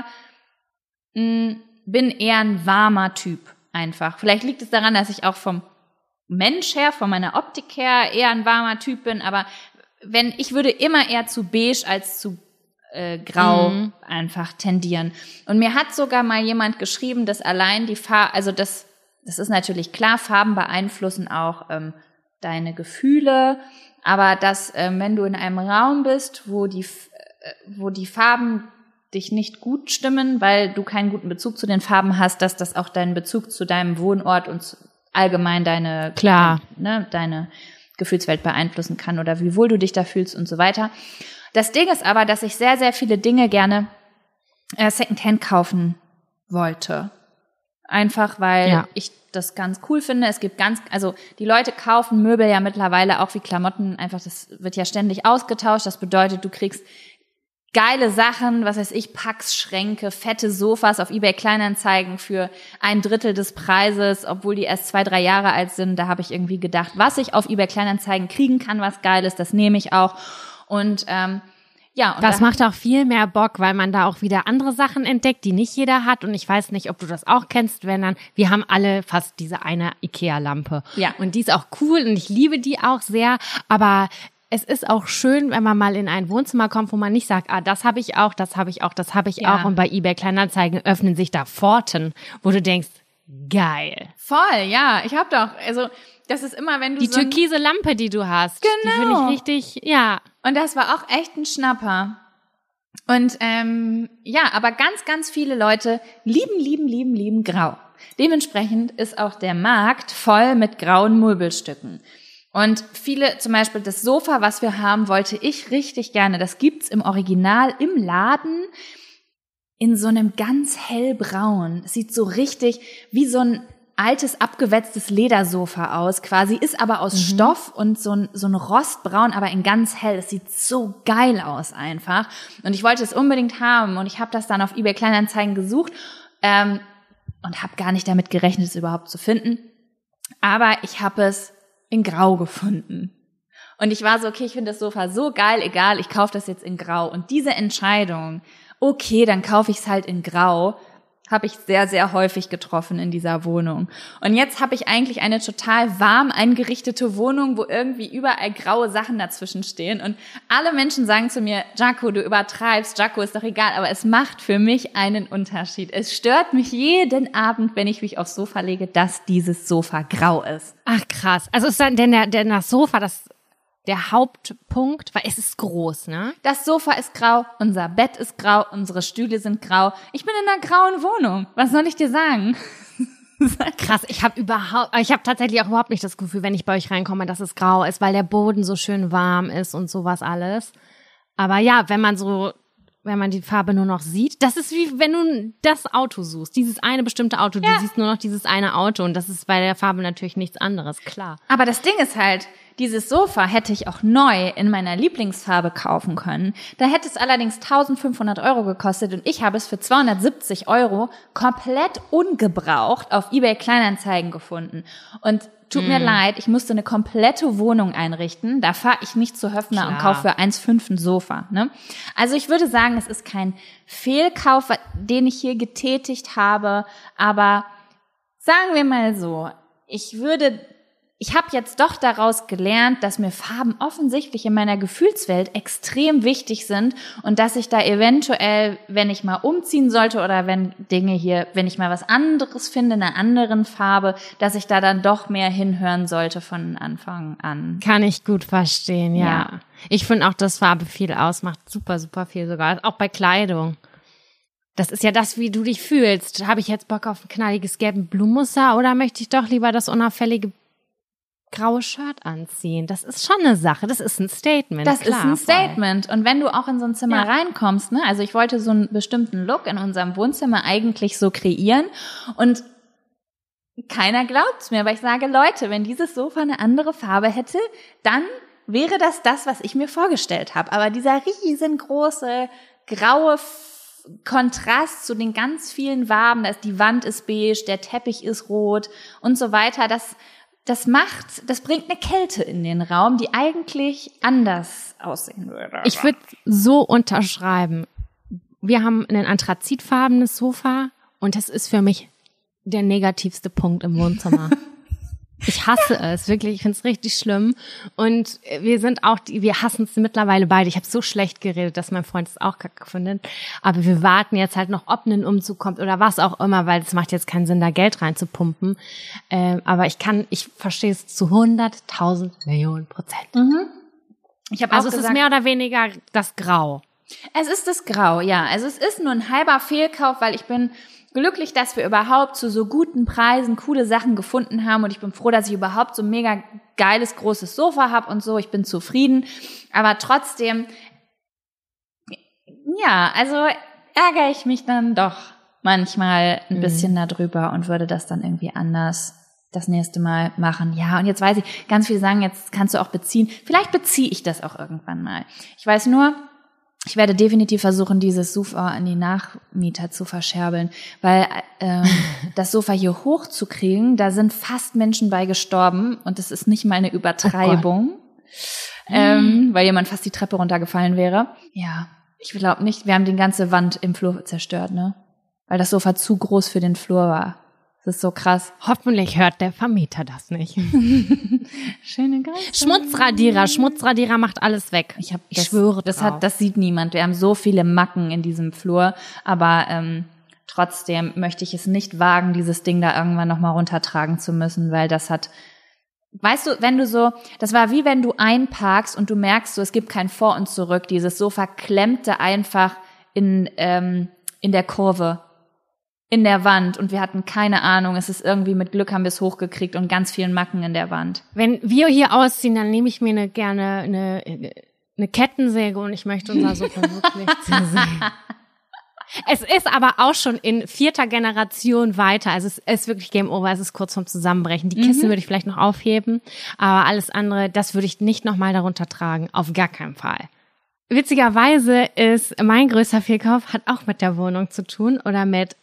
mh, bin eher ein warmer Typ einfach. Vielleicht liegt es daran, dass ich auch vom Mensch her, von meiner Optik her eher ein warmer Typ bin, aber wenn ich würde immer eher zu beige als zu äh, grau Mhm. einfach tendieren. Und mir hat sogar mal jemand geschrieben, dass allein die Farbe, also das, das ist natürlich klar, Farben beeinflussen auch ähm, deine Gefühle, aber dass ähm, wenn du in einem Raum bist, wo die, äh, wo die Farben dich nicht gut stimmen, weil du keinen guten Bezug zu den Farben hast, dass das auch deinen Bezug zu deinem Wohnort und zu, allgemein deine, Klar. ne, deine Gefühlswelt beeinflussen kann oder wie wohl du dich da fühlst und so weiter. Das Ding ist aber, dass ich sehr, sehr viele Dinge gerne äh, Secondhand kaufen wollte. Einfach, weil Ja. ich das ganz cool finde. Es gibt ganz, also die Leute kaufen Möbel ja mittlerweile auch wie Klamotten. Einfach, das wird ja ständig ausgetauscht. Das bedeutet, du kriegst geile Sachen, was weiß ich, Packschränke, fette Sofas auf eBay Kleinanzeigen für ein Drittel des Preises, obwohl die erst zwei, drei Jahre alt sind. Da habe ich irgendwie gedacht, was ich auf eBay Kleinanzeigen kriegen kann, was Geiles, das nehme ich auch. Und ähm, ja, und Das da, macht auch viel mehr Bock, weil man da auch wieder andere Sachen entdeckt, die nicht jeder hat. Und ich weiß nicht, ob du das auch kennst, wenn dann, wir haben alle fast diese eine Ikea-Lampe. Ja. Und die ist auch cool und ich liebe die auch sehr. Aber es ist auch schön, wenn man mal in ein Wohnzimmer kommt, wo man nicht sagt, ah, das habe ich auch, das habe ich auch, das habe ich Ja. auch. Und bei eBay Kleinanzeigen öffnen sich da Pforten, wo du denkst, geil. voll, ja, ich habe doch, also das ist immer, wenn du Die so ein, türkise Lampe, die du hast, die finde Genau. ich richtig, ja. und das war auch echt ein Schnapper. Und ähm, ja, aber ganz, ganz viele Leute lieben, lieben, lieben, lieben Grau. Dementsprechend ist auch der Markt voll mit grauen Möbelstücken. Und viele, zum Beispiel das Sofa, was wir haben, wollte ich richtig gerne. Das gibt's im Original im Laden in so einem ganz hellbraun. Es sieht so richtig wie so ein altes, abgewetztes Ledersofa aus quasi, ist aber aus Stoff und so ein, so ein Rostbraun, aber in ganz hell. Es sieht so geil aus einfach. Und ich wollte es unbedingt haben und ich habe das dann auf eBay Kleinanzeigen gesucht ähm, und habe gar nicht damit gerechnet, es überhaupt zu finden. Aber ich habe es in Grau gefunden. Und ich war so, okay, ich finde das Sofa so geil, egal, ich kaufe das jetzt in Grau. Und diese Entscheidung, okay, dann kaufe ich es halt in Grau, habe ich sehr, sehr häufig getroffen in dieser Wohnung. Und jetzt habe ich eigentlich eine total warm eingerichtete Wohnung, wo irgendwie überall graue Sachen dazwischen stehen. Und alle Menschen sagen zu mir, Jaco, du übertreibst, Jaco, ist doch egal. Aber es macht für mich einen Unterschied. Es stört mich jeden Abend, wenn ich mich aufs Sofa lege, dass dieses Sofa grau ist. Ach krass. Also ist dann denn der, denn das Sofa das der Hauptpunkt, weil es ist groß, ne? Das Sofa ist grau, unser Bett ist grau, unsere Stühle sind grau. Ich bin in einer grauen Wohnung. Was soll ich dir sagen? Krass, ich habe überhaupt, ich habe tatsächlich auch überhaupt nicht das Gefühl, wenn ich bei euch reinkomme, dass es grau ist, weil der Boden so schön warm ist und sowas alles. Aber ja, wenn man so, wenn man die Farbe nur noch sieht, das ist wie wenn du das Auto suchst, dieses eine bestimmte Auto, Ja. du siehst nur noch dieses eine Auto und das ist bei der Farbe natürlich nichts anderes, klar. Aber das Ding ist halt, dieses Sofa hätte ich auch neu in meiner Lieblingsfarbe kaufen können. Da hätte es allerdings eintausendfünfhundert Euro gekostet und ich habe es für zweihundertsiebzig Euro komplett ungebraucht auf eBay Kleinanzeigen gefunden. Und tut mir leid, ich musste eine komplette Wohnung einrichten. Da fahre ich nicht zu Höfner und Klar. kaufe für eins Komma fünf ein Sofa. Ne? Also ich würde sagen, es ist kein Fehlkauf, den ich hier getätigt habe. Aber sagen wir mal so, ich würde... Ich habe jetzt doch daraus gelernt, dass mir Farben offensichtlich in meiner Gefühlswelt extrem wichtig sind und dass ich da eventuell, wenn ich mal umziehen sollte oder wenn Dinge hier, wenn ich mal was anderes finde in einer anderen Farbe, dass ich da dann doch mehr hinhören sollte von Anfang an. Kann ich gut verstehen, ja. Ja. Ich finde auch, dass Farbe viel ausmacht, super, super viel sogar, auch bei Kleidung. Das ist ja das, wie du dich fühlst. Habe ich jetzt Bock auf ein knalliges gelben Blumenmuster oder möchte ich doch lieber das unauffällige graue Shirt anziehen? Das ist schon eine Sache, das ist ein Statement. Das klar, ist ein voll. Statement. Und wenn du auch in so ein Zimmer Ja. reinkommst, ne, also ich wollte so einen bestimmten Look in unserem Wohnzimmer eigentlich so kreieren und keiner glaubt's mir, aber ich sage, Leute, wenn dieses Sofa eine andere Farbe hätte, dann wäre das das, was ich mir vorgestellt habe. Aber dieser riesengroße, graue F- Kontrast zu den ganz vielen Farben, da ist die Wand ist beige, der Teppich ist rot und so weiter, das, das macht, das bringt eine Kälte in den Raum, die eigentlich anders aussehen würde. Ich würde so unterschreiben. Wir haben ein anthrazitfarbenes Sofa und das ist für mich der negativste Punkt im Wohnzimmer. Ich hasse es, wirklich, ich finde es richtig schlimm. Und wir sind auch, die, wir hassen es mittlerweile beide. Ich habe so schlecht geredet, dass mein Freund es auch kacke findet. Aber wir warten jetzt halt noch, ob ein Umzug kommt oder was auch immer, weil es macht jetzt keinen Sinn, da Geld reinzupumpen. Ähm, aber ich kann, ich verstehe es zu hunderttausend Millionen Prozent. Mhm. Ich habe also auch es gesagt, ist mehr oder weniger das Grau. Es ist das Grau, ja. Also es ist nur ein halber Fehlkauf, weil ich bin glücklich, dass wir überhaupt zu so guten Preisen coole Sachen gefunden haben und ich bin froh, dass ich überhaupt so ein mega geiles, großes Sofa habe und so. Ich bin zufrieden, aber trotzdem, ja, also ärgere ich mich dann doch manchmal ein mhm. bisschen darüber und würde das dann irgendwie anders das nächste Mal machen. Ja, und jetzt weiß ich, ganz viele sagen, jetzt kannst du auch beziehen. Vielleicht beziehe ich das auch irgendwann mal. Ich weiß nur, ich werde definitiv versuchen, dieses Sofa an die Nachmieter zu verscherbeln, weil ähm, das Sofa hier hochzukriegen, da sind fast Menschen bei gestorben und das ist nicht mal eine Übertreibung, oh ähm, weil jemand fast die Treppe runtergefallen wäre. Ja, ich glaube nicht, wir haben die ganze Wand im Flur zerstört, ne? Weil das Sofa zu groß für den Flur war. Das ist so krass. Hoffentlich hört der Vermieter das nicht. Schöne Grüße. Schmutzradierer, Schmutzradierer macht alles weg. Ich, hab, ich das, schwöre das drauf. hat, das sieht niemand. Wir haben so viele Macken in diesem Flur, aber ähm, trotzdem möchte ich es nicht wagen, dieses Ding da irgendwann nochmal runtertragen zu müssen, weil das hat, weißt du, wenn du so, das war wie wenn du einparkst und du merkst so, es gibt kein Vor und Zurück. Dieses Sofa klemmte einfach in ähm, in der Kurve. In der Wand und wir hatten keine Ahnung, es ist irgendwie mit Glück haben wir es hochgekriegt und ganz vielen Macken in der Wand. Wenn wir hier ausziehen, dann nehme ich mir eine, gerne eine, eine Kettensäge und ich möchte unser Sofa wirklich sehen. Es ist aber auch schon in vierter Generation weiter, also es ist wirklich Game Over, es ist kurz vorm Zusammenbrechen. Die Kiste mhm. würde ich vielleicht noch aufheben, aber alles andere, das würde ich nicht nochmal darunter tragen, auf gar keinen Fall. Witzigerweise ist mein größter Fehlkauf hat auch mit der Wohnung zu tun oder mit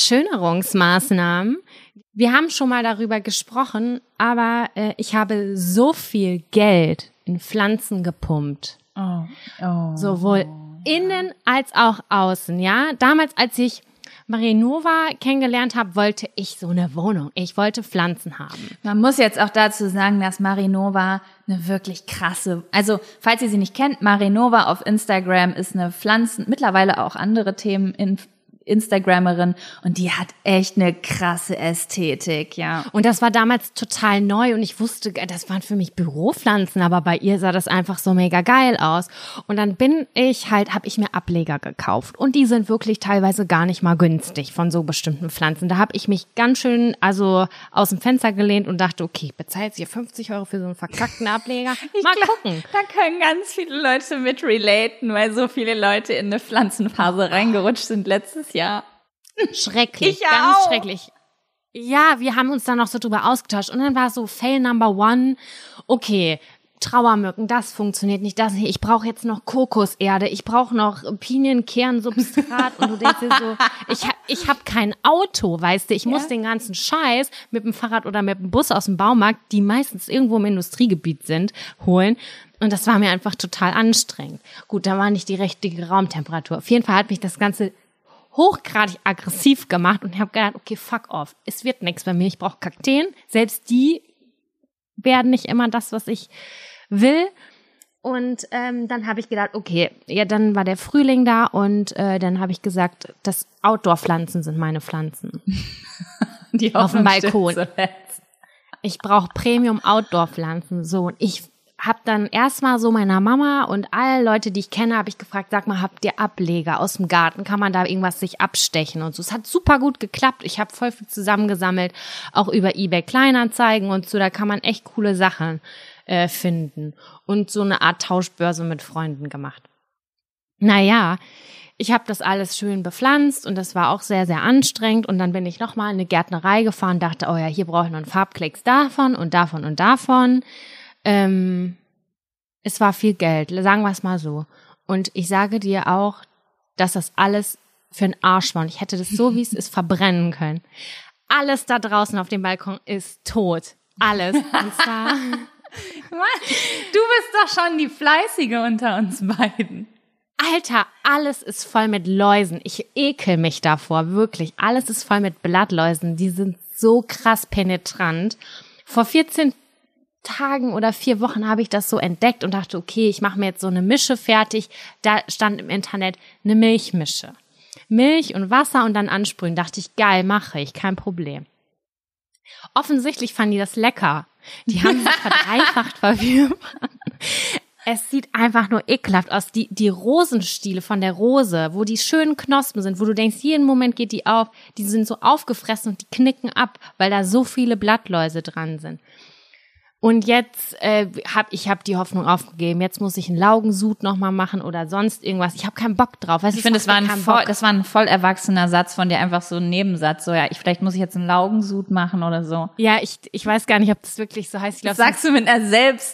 Verschönerungsmaßnahmen. Wir haben schon mal darüber gesprochen, aber äh, ich habe so viel Geld in Pflanzen gepumpt. Oh. Oh. Sowohl innen als auch außen, ja. Damals, als ich Marinova kennengelernt habe, wollte ich so eine Wohnung. Ich wollte Pflanzen haben. Man muss jetzt auch dazu sagen, dass Marinova eine wirklich krasse, also falls ihr sie nicht kennt, Marinova auf Instagram ist eine Pflanzen, mittlerweile auch andere Themen in Instagrammerin und die hat echt eine krasse Ästhetik, ja. Und das war damals total neu und ich wusste, das waren für mich Büropflanzen, aber bei ihr sah das einfach so mega geil aus. Und dann bin ich halt, habe ich mir Ableger gekauft und die sind wirklich teilweise gar nicht mal günstig von so bestimmten Pflanzen. Da habe ich mich ganz schön also aus dem Fenster gelehnt und dachte, okay, ich bezahle jetzt hier fünfzig Euro für so einen verkackten Ableger. Mal glaub, gucken. Da können ganz viele Leute mit relaten, weil so viele Leute in eine Pflanzenphase reingerutscht sind letztes Jahr. Schrecklich, ich ganz auch. schrecklich. Ja, wir haben uns dann noch so drüber ausgetauscht und dann war so Fail Number One, okay, Trauermücken, das funktioniert nicht, das nicht. Ich brauche jetzt noch Kokoserde, ich brauche noch Pinienkernssubstrat und du denkst dir so, ich hab, ich hab kein Auto, weißt du, ich ja. muss den ganzen Scheiß mit dem Fahrrad oder mit dem Bus aus dem Baumarkt, die meistens irgendwo im Industriegebiet sind, holen. Und das war mir einfach total anstrengend. Gut, da war nicht die richtige Raumtemperatur. Auf jeden Fall hat mich das Ganze hochgradig aggressiv gemacht und ich habe gedacht, okay, fuck off, es wird nichts bei mir, ich brauche Kakteen, selbst die werden nicht immer das, was ich will. Und ähm, dann habe ich gedacht, okay, ja, dann war der Frühling da und äh, dann habe ich gesagt, das Outdoor-Pflanzen sind meine Pflanzen. Die auf dem Balkon. Ich brauche Premium-Outdoor-Pflanzen. So, und ich habe dann erstmal so meiner Mama und alle Leute, die ich kenne, habe ich gefragt, sag mal, habt ihr Ableger aus dem Garten? Kann man da irgendwas sich abstechen und so? Es hat super gut geklappt. Ich habe voll viel zusammengesammelt, auch über eBay Kleinanzeigen und so. Da kann man echt coole Sachen äh, finden und so eine Art Tauschbörse mit Freunden gemacht. Naja, ich habe das alles schön bepflanzt und das war auch sehr, sehr anstrengend. Und dann bin ich nochmal in eine Gärtnerei gefahren, dachte, oh ja, hier brauche ich noch einen Farbklecks davon und davon und davon. Ähm, Es war viel Geld, sagen wir es mal so. Und ich sage dir auch, dass das alles für den Arsch war. Und ich hätte das so, wie es ist, verbrennen können. Alles da draußen auf dem Balkon ist tot. Alles. Und zwar Mann, du bist doch schon die Fleißige unter uns beiden. Alter, alles ist voll mit Läusen. Ich ekel mich davor, wirklich. Alles ist voll mit Blattläusen. Die sind so krass penetrant. Vor vierzehn Tagen oder vier Wochen habe ich das so entdeckt und dachte, okay, ich mache mir jetzt so eine Mische fertig. Da stand im Internet eine Milchmische. Milch und Wasser und dann ansprühen. Dachte ich, geil, mache ich, kein Problem. Offensichtlich fanden die das lecker. Die haben sich verdreifacht verführt. Es sieht einfach nur ekelhaft aus. Die, die Rosenstiele von der Rose, wo die schönen Knospen sind, wo du denkst, jeden Moment geht die auf, die sind so aufgefressen und die knicken ab, weil da so viele Blattläuse dran sind. Und jetzt äh, hab ich hab die Hoffnung aufgegeben. Jetzt muss ich einen Laugensud nochmal machen oder sonst irgendwas. Ich habe keinen Bock drauf. Weißt, ich finde, das war ein voll, das war ein voll erwachsener Satz von dir, einfach so ein Nebensatz. So, ja, ich vielleicht muss ich jetzt einen Laugensud machen oder so. Ja, ich ich weiß gar nicht, ob das wirklich so heißt. Ich glaub, das sagst du mit einer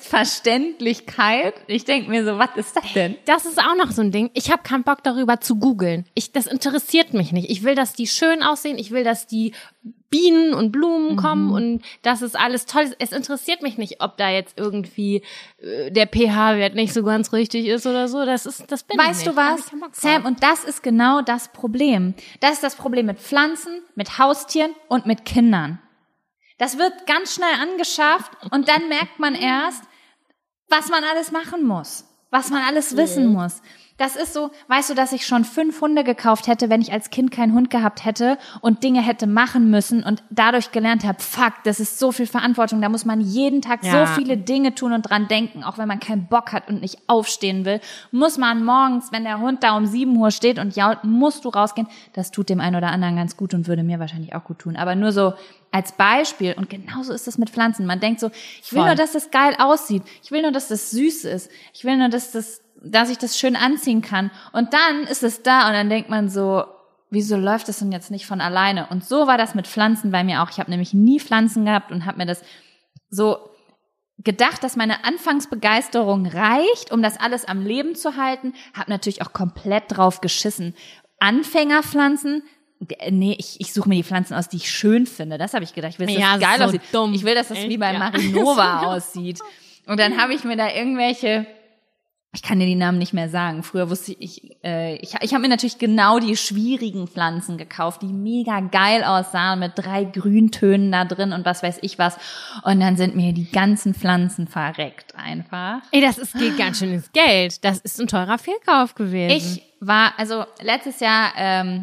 Selbstverständlichkeit. Ich denk mir so, was ist das denn? Das ist auch noch so ein Ding. Ich habe keinen Bock darüber zu googeln. Ich, das interessiert mich nicht. Ich will, dass die schön aussehen. Ich will, dass die Bienen und Blumen kommen mhm. und das ist alles toll. Es interessiert mich nicht, ob da jetzt irgendwie äh, der pH-Wert nicht so ganz richtig ist oder so. Das ist, das bin weißt ich nicht. Weißt du was, Sam? Und das ist genau das Problem. Das ist das Problem mit Pflanzen, mit Haustieren und mit Kindern. Das wird ganz schnell angeschafft und dann merkt man erst, was man alles machen muss, was man alles wissen mhm. muss. Das ist so, weißt du, dass ich schon fünf Hunde gekauft hätte, wenn ich als Kind keinen Hund gehabt hätte und Dinge hätte machen müssen und dadurch gelernt habe, fuck, das ist so viel Verantwortung, da muss man jeden Tag ja. so viele Dinge tun und dran denken, auch wenn man keinen Bock hat und nicht aufstehen will, muss man morgens, wenn der Hund da um sieben Uhr steht und jault, musst du rausgehen. Das tut dem einen oder anderen ganz gut und würde mir wahrscheinlich auch gut tun, aber nur so als Beispiel. Und genauso ist es mit Pflanzen. Man denkt so, ich will Voll. nur, dass das geil aussieht, ich will nur, dass das süß ist, ich will nur, dass das dass ich das schön anziehen kann. Und dann ist es da und dann denkt man so, wieso läuft das denn jetzt nicht von alleine? Und so war das mit Pflanzen bei mir auch. Ich habe nämlich nie Pflanzen gehabt und habe mir das so gedacht, dass meine Anfangsbegeisterung reicht, um das alles am Leben zu halten. Habe natürlich auch komplett drauf geschissen. Anfängerpflanzen, nee, ich, ich suche mir die Pflanzen aus, die ich schön finde. Das habe ich gedacht. Ich will, dass das ja, geil so aussieht. Dumm. Ich will, dass das Echt? wie bei ja. Marinova aussieht. Und dann habe ich mir da irgendwelche Ich kann dir die Namen nicht mehr sagen. Früher wusste ich, ich, äh, ich, ich habe mir natürlich genau die schwierigen Pflanzen gekauft, die mega geil aussahen, mit drei Grüntönen da drin und was weiß ich was. Und dann sind mir die ganzen Pflanzen verreckt einfach. Ey, das ist, geht ganz schön ins Geld. Das ist ein teurer Fehlkauf gewesen. Ich war, also letztes Jahr ähm,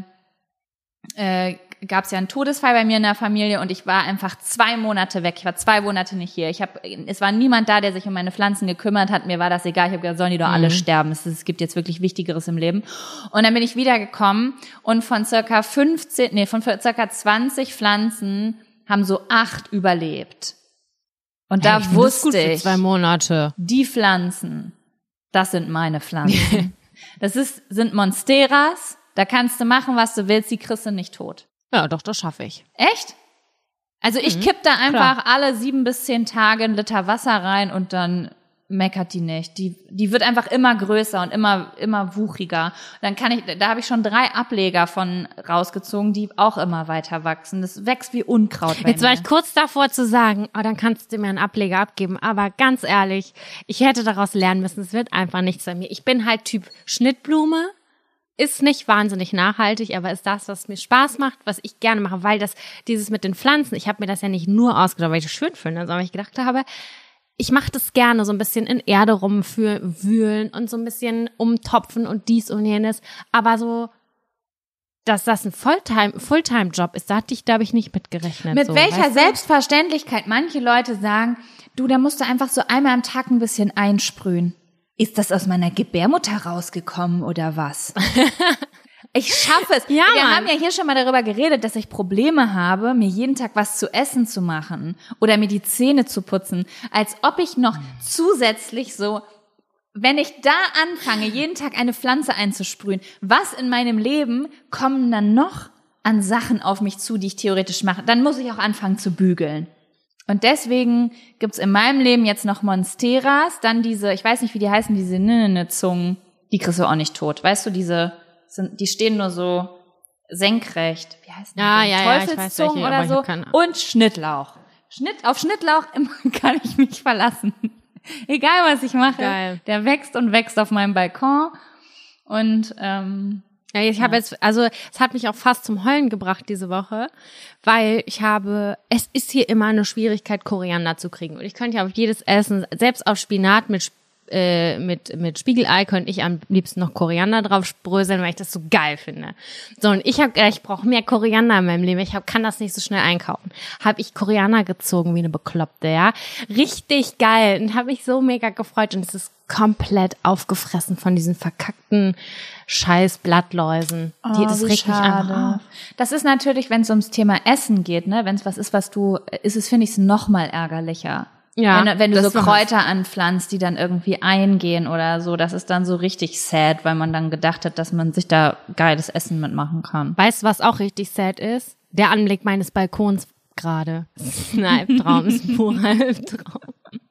äh, gab es ja einen Todesfall bei mir in der Familie und ich war einfach zwei Monate weg. Ich war zwei Monate nicht hier. Ich hab, es war niemand da, der sich um meine Pflanzen gekümmert hat. Mir war das egal. Ich habe gesagt, sollen die doch alle mhm. sterben. Es, es gibt jetzt wirklich Wichtigeres im Leben. Und dann bin ich wiedergekommen und von circa fünfzehn, nee, von circa zwanzig Pflanzen haben so acht überlebt. Und da ich wusste das gut ich, zwei Monate. Die Pflanzen, das sind meine Pflanzen. Das ist, sind Monsteras. Da kannst du machen, was du willst. Die kriegst du nicht tot. Ja, doch, das schaffe ich. Echt? Also ich mhm, kipp da einfach klar. alle sieben bis zehn Tage einen Liter Wasser rein und dann meckert die nicht. Die, die wird einfach immer größer und immer, immer wuchriger. Dann kann ich, da habe ich schon drei Ableger von rausgezogen, die auch immer weiter wachsen. Das wächst wie Unkraut bei Jetzt mir. war ich kurz davor zu sagen, oh, dann kannst du mir einen Ableger abgeben. Aber ganz ehrlich, ich hätte daraus lernen müssen, es wird einfach nichts bei mir. Ich bin halt Typ Schnittblume. Ist nicht wahnsinnig nachhaltig, aber ist das, was mir Spaß macht, was ich gerne mache, weil das, dieses mit den Pflanzen, ich habe mir das ja nicht nur ausgedacht, weil ich das schön finde, sondern weil ich gedacht habe, ich mache das gerne, so ein bisschen in Erde rumwühlen und so ein bisschen umtopfen und dies und jenes, aber so, dass das ein Fulltime, Fulltime-Job ist, da hatte ich, da habe ich nicht mitgerechnet. Mit so, welcher weißt du? Selbstverständlichkeit manche Leute sagen, du, da musst du einfach so einmal am Tag ein bisschen einsprühen. Ist das aus meiner Gebärmutter rausgekommen oder was? Ich schaffe es. Ja, Wir Mann. haben ja hier schon mal darüber geredet, dass ich Probleme habe, mir jeden Tag was zu essen zu machen oder mir die Zähne zu putzen, als ob ich noch zusätzlich so, wenn ich da anfange, jeden Tag eine Pflanze einzusprühen, was in meinem Leben kommen dann noch an Sachen auf mich zu, die ich theoretisch mache? Dann muss ich auch anfangen zu bügeln. Und deswegen gibt's in meinem Leben jetzt noch Monsteras, dann diese, ich weiß nicht, wie die heißen, diese Ninnene-Zungen, die kriegst du auch nicht tot. Weißt du, diese, sind, die stehen nur so senkrecht. Wie heißen die? Ja, ja, ja, ich weiß Teufelszungen welche, oder aber ich so. hab keine Ahnung. Und Schnittlauch. Schnitt, auf Schnittlauch immer kann ich mich verlassen. Egal, was ich mache. Geil. Der wächst und wächst auf meinem Balkon. Und, ähm, Ja, ich habe jetzt, also es hat mich auch fast zum Heulen gebracht diese Woche, weil ich habe, es ist hier immer eine Schwierigkeit, Koriander zu kriegen. Und ich könnte ja auf jedes Essen, selbst auf Spinat mit äh, mit mit Spiegelei, könnte ich am liebsten noch Koriander drauf spröseln, weil ich das so geil finde. So, und ich habe gedacht, ich brauche mehr Koriander in meinem Leben. Ich hab, kann das nicht so schnell einkaufen. Habe ich Koriander gezogen wie eine Bekloppte, ja. Richtig geil. Und habe mich so mega gefreut. Und es ist komplett aufgefressen von diesen verkackten scheiß Blattläusen. Die, Oh, das wie regt mich einfach schade. auf. Das ist natürlich, wenn es ums Thema Essen geht, ne, wenn es was ist, was du, ist es, finde ich, es noch mal ärgerlicher. Ja, wenn, wenn du das so war Kräuter anpflanzt, die dann irgendwie eingehen oder so, das ist dann so richtig sad, weil man dann gedacht hat, dass man sich da geiles Essen mitmachen kann. Weißt du, was auch richtig sad ist? Der Anblick meines Balkons gerade. Das ist ein Albtraum, das ist ein purer Albtraum.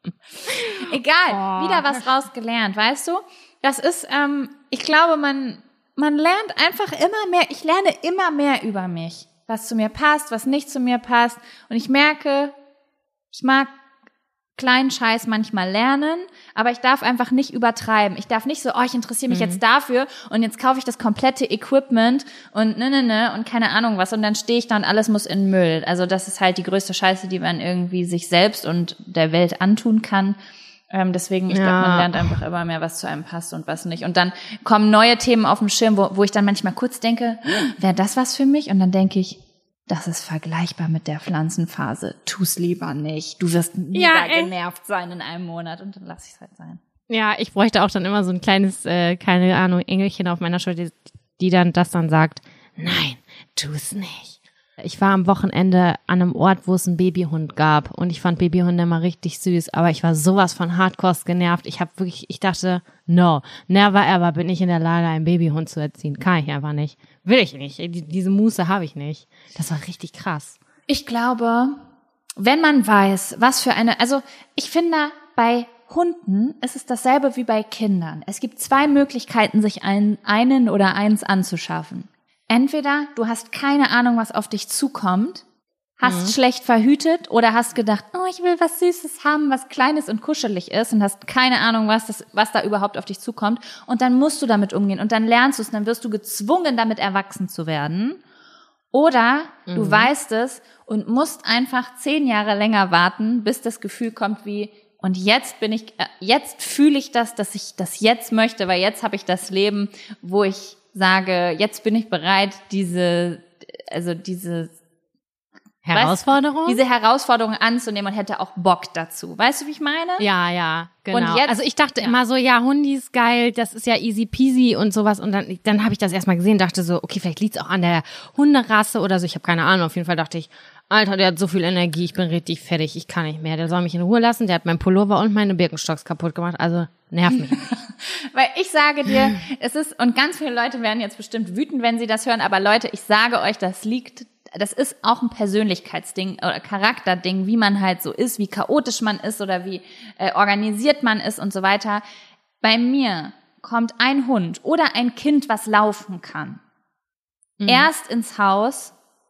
Egal, Oh. wieder was rausgelernt, weißt du? Das ist, ähm, ich glaube, man, man lernt einfach immer mehr, ich lerne immer mehr über mich, was zu mir passt, was nicht zu mir passt. Und ich merke, ich mag kleinen Scheiß manchmal lernen, aber ich darf einfach nicht übertreiben. Ich darf nicht so, oh, ich interessiere mich mhm. jetzt dafür und jetzt kaufe ich das komplette Equipment und ne, ne, ne und keine Ahnung was und dann stehe ich da und alles muss in den Müll. Also das ist halt die größte Scheiße, die man irgendwie sich selbst und der Welt antun kann. Ähm, deswegen, ich Ja. glaube, man lernt einfach immer mehr, was zu einem passt und was nicht. Und dann kommen neue Themen auf den Schirm, wo, wo ich dann manchmal kurz denke, wäre das was für mich? Und dann denke ich, das ist vergleichbar mit der Pflanzenphase. Tu's lieber nicht. Du wirst mega Ja, ey. genervt sein in einem Monat und dann lass ich es halt sein. Ja, ich bräuchte auch dann immer so ein kleines, äh, keine Ahnung, Engelchen auf meiner Schulter, die, die dann das dann sagt, nein, tu's nicht. Ich war am Wochenende an einem Ort, wo es einen Babyhund gab und ich fand Babyhunde immer richtig süß, aber ich war sowas von Hardcore genervt. Ich habe wirklich, ich dachte, no, never ever bin ich in der Lage, einen Babyhund zu erziehen. Kann ich einfach nicht. Will ich nicht. Die, diese Muße habe ich nicht. Das war richtig krass. Ich glaube, wenn man weiß, was für eine, also ich finde, bei Hunden ist es dasselbe wie bei Kindern. Es gibt zwei Möglichkeiten, sich einen, einen oder eins anzuschaffen. Entweder du hast keine Ahnung, was auf dich zukommt, hast mhm. schlecht verhütet oder hast gedacht, oh, ich will was Süßes haben, was Kleines und kuschelig ist und hast keine Ahnung, was das, was da überhaupt auf dich zukommt. Und dann musst du damit umgehen und dann lernst du es, dann wirst du gezwungen, damit erwachsen zu werden. Oder mhm. du weißt es und musst einfach zehn Jahre länger warten, bis das Gefühl kommt wie, und jetzt bin ich, äh, jetzt fühle ich das, dass ich das jetzt möchte, weil jetzt habe ich das Leben, wo ich sage, jetzt bin ich bereit, diese, also diese Herausforderung? Weißt, diese Herausforderung anzunehmen und hätte auch Bock dazu. Weißt du, wie ich meine? Ja, ja, genau. Und jetzt, also ich dachte ja. immer so, ja, Hundis geil, das ist ja easy peasy und sowas. Und dann, dann habe ich das erstmal gesehen, dachte so, okay, vielleicht liegt's auch an der Hunderasse oder so. Ich habe keine Ahnung. Auf jeden Fall dachte ich, Alter, der hat so viel Energie, ich bin richtig fertig, ich kann nicht mehr. Der soll mich in Ruhe lassen, der hat meinen Pullover und meine Birkenstocks kaputt gemacht. Also nerv mich nicht. Weil ich sage dir, es ist, und ganz viele Leute werden jetzt bestimmt wütend, wenn sie das hören, aber Leute, ich sage euch, das liegt, das ist auch ein Persönlichkeitsding oder Charakterding, wie man halt so ist, wie chaotisch man ist oder wie äh, organisiert man ist und so weiter. Bei mir kommt ein Hund oder ein Kind, was laufen kann, mhm. erst ins Haus,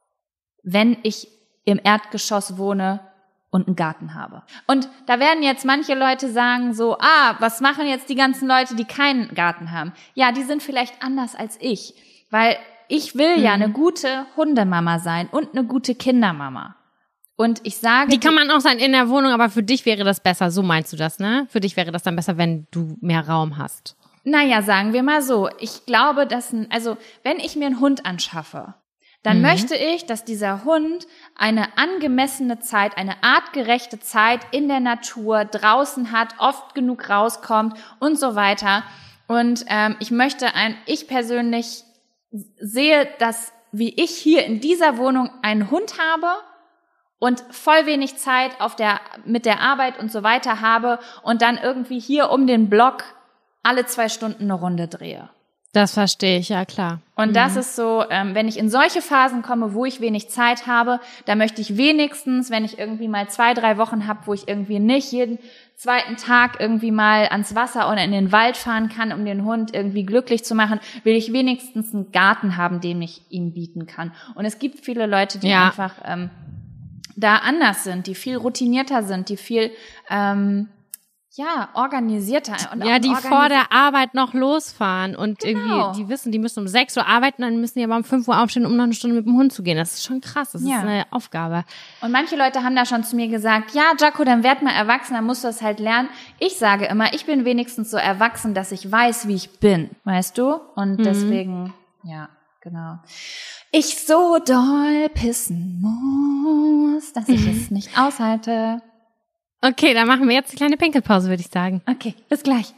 wenn ich im Erdgeschoss wohne und einen Garten habe. Und da werden jetzt manche Leute sagen so, ah, was machen jetzt die ganzen Leute, die keinen Garten haben? Ja, die sind vielleicht anders als ich, weil ich will ja eine gute Hundemama sein und eine gute Kindermama. Und ich sage... Die kann man auch sein in der Wohnung, aber für dich wäre das besser, so meinst du das, ne? Für dich wäre das dann besser, wenn du mehr Raum hast. Naja, sagen wir mal so, ich glaube, dass, ein, also wenn ich mir einen Hund anschaffe, dann mhm. möchte ich, dass dieser Hund eine angemessene Zeit, eine artgerechte Zeit in der Natur draußen hat, oft genug rauskommt und so weiter. Und ähm, ich möchte ein, ich persönlich sehe, dass wie ich hier in dieser Wohnung einen Hund habe und voll wenig Zeit auf der mit der Arbeit und so weiter habe und dann irgendwie hier um den Block alle zwei Stunden eine Runde drehe. Das verstehe ich, ja klar. Und mhm. das ist so, ähm, wenn ich in solche Phasen komme, wo ich wenig Zeit habe, da möchte ich wenigstens, wenn ich irgendwie mal zwei, drei Wochen habe, wo ich irgendwie nicht jeden zweiten Tag irgendwie mal ans Wasser oder in den Wald fahren kann, um den Hund irgendwie glücklich zu machen, will ich wenigstens einen Garten haben, den ich ihm bieten kann. Und es gibt viele Leute, die ja. einfach ähm, da anders sind, die viel routinierter sind, die viel ähm, ja, organisierter. Und ja, die organis- vor der Arbeit noch losfahren und Genau. irgendwie, die wissen, die müssen um sechs Uhr arbeiten, dann müssen die aber um fünf Uhr aufstehen, um noch eine Stunde mit dem Hund zu gehen. Das ist schon krass, das Ja. ist eine Aufgabe. Und manche Leute haben da schon zu mir gesagt, ja, Jaco, dann werd mal erwachsen, dann musst du das halt lernen. Ich sage immer, ich bin wenigstens so erwachsen, dass ich weiß, wie ich bin, weißt du? Und Mhm. deswegen, ja, genau. Ich so doll pissen muss, dass ich es nicht aushalte. Okay, dann machen wir jetzt eine kleine Pinkelpause, würde ich sagen. Okay, bis gleich.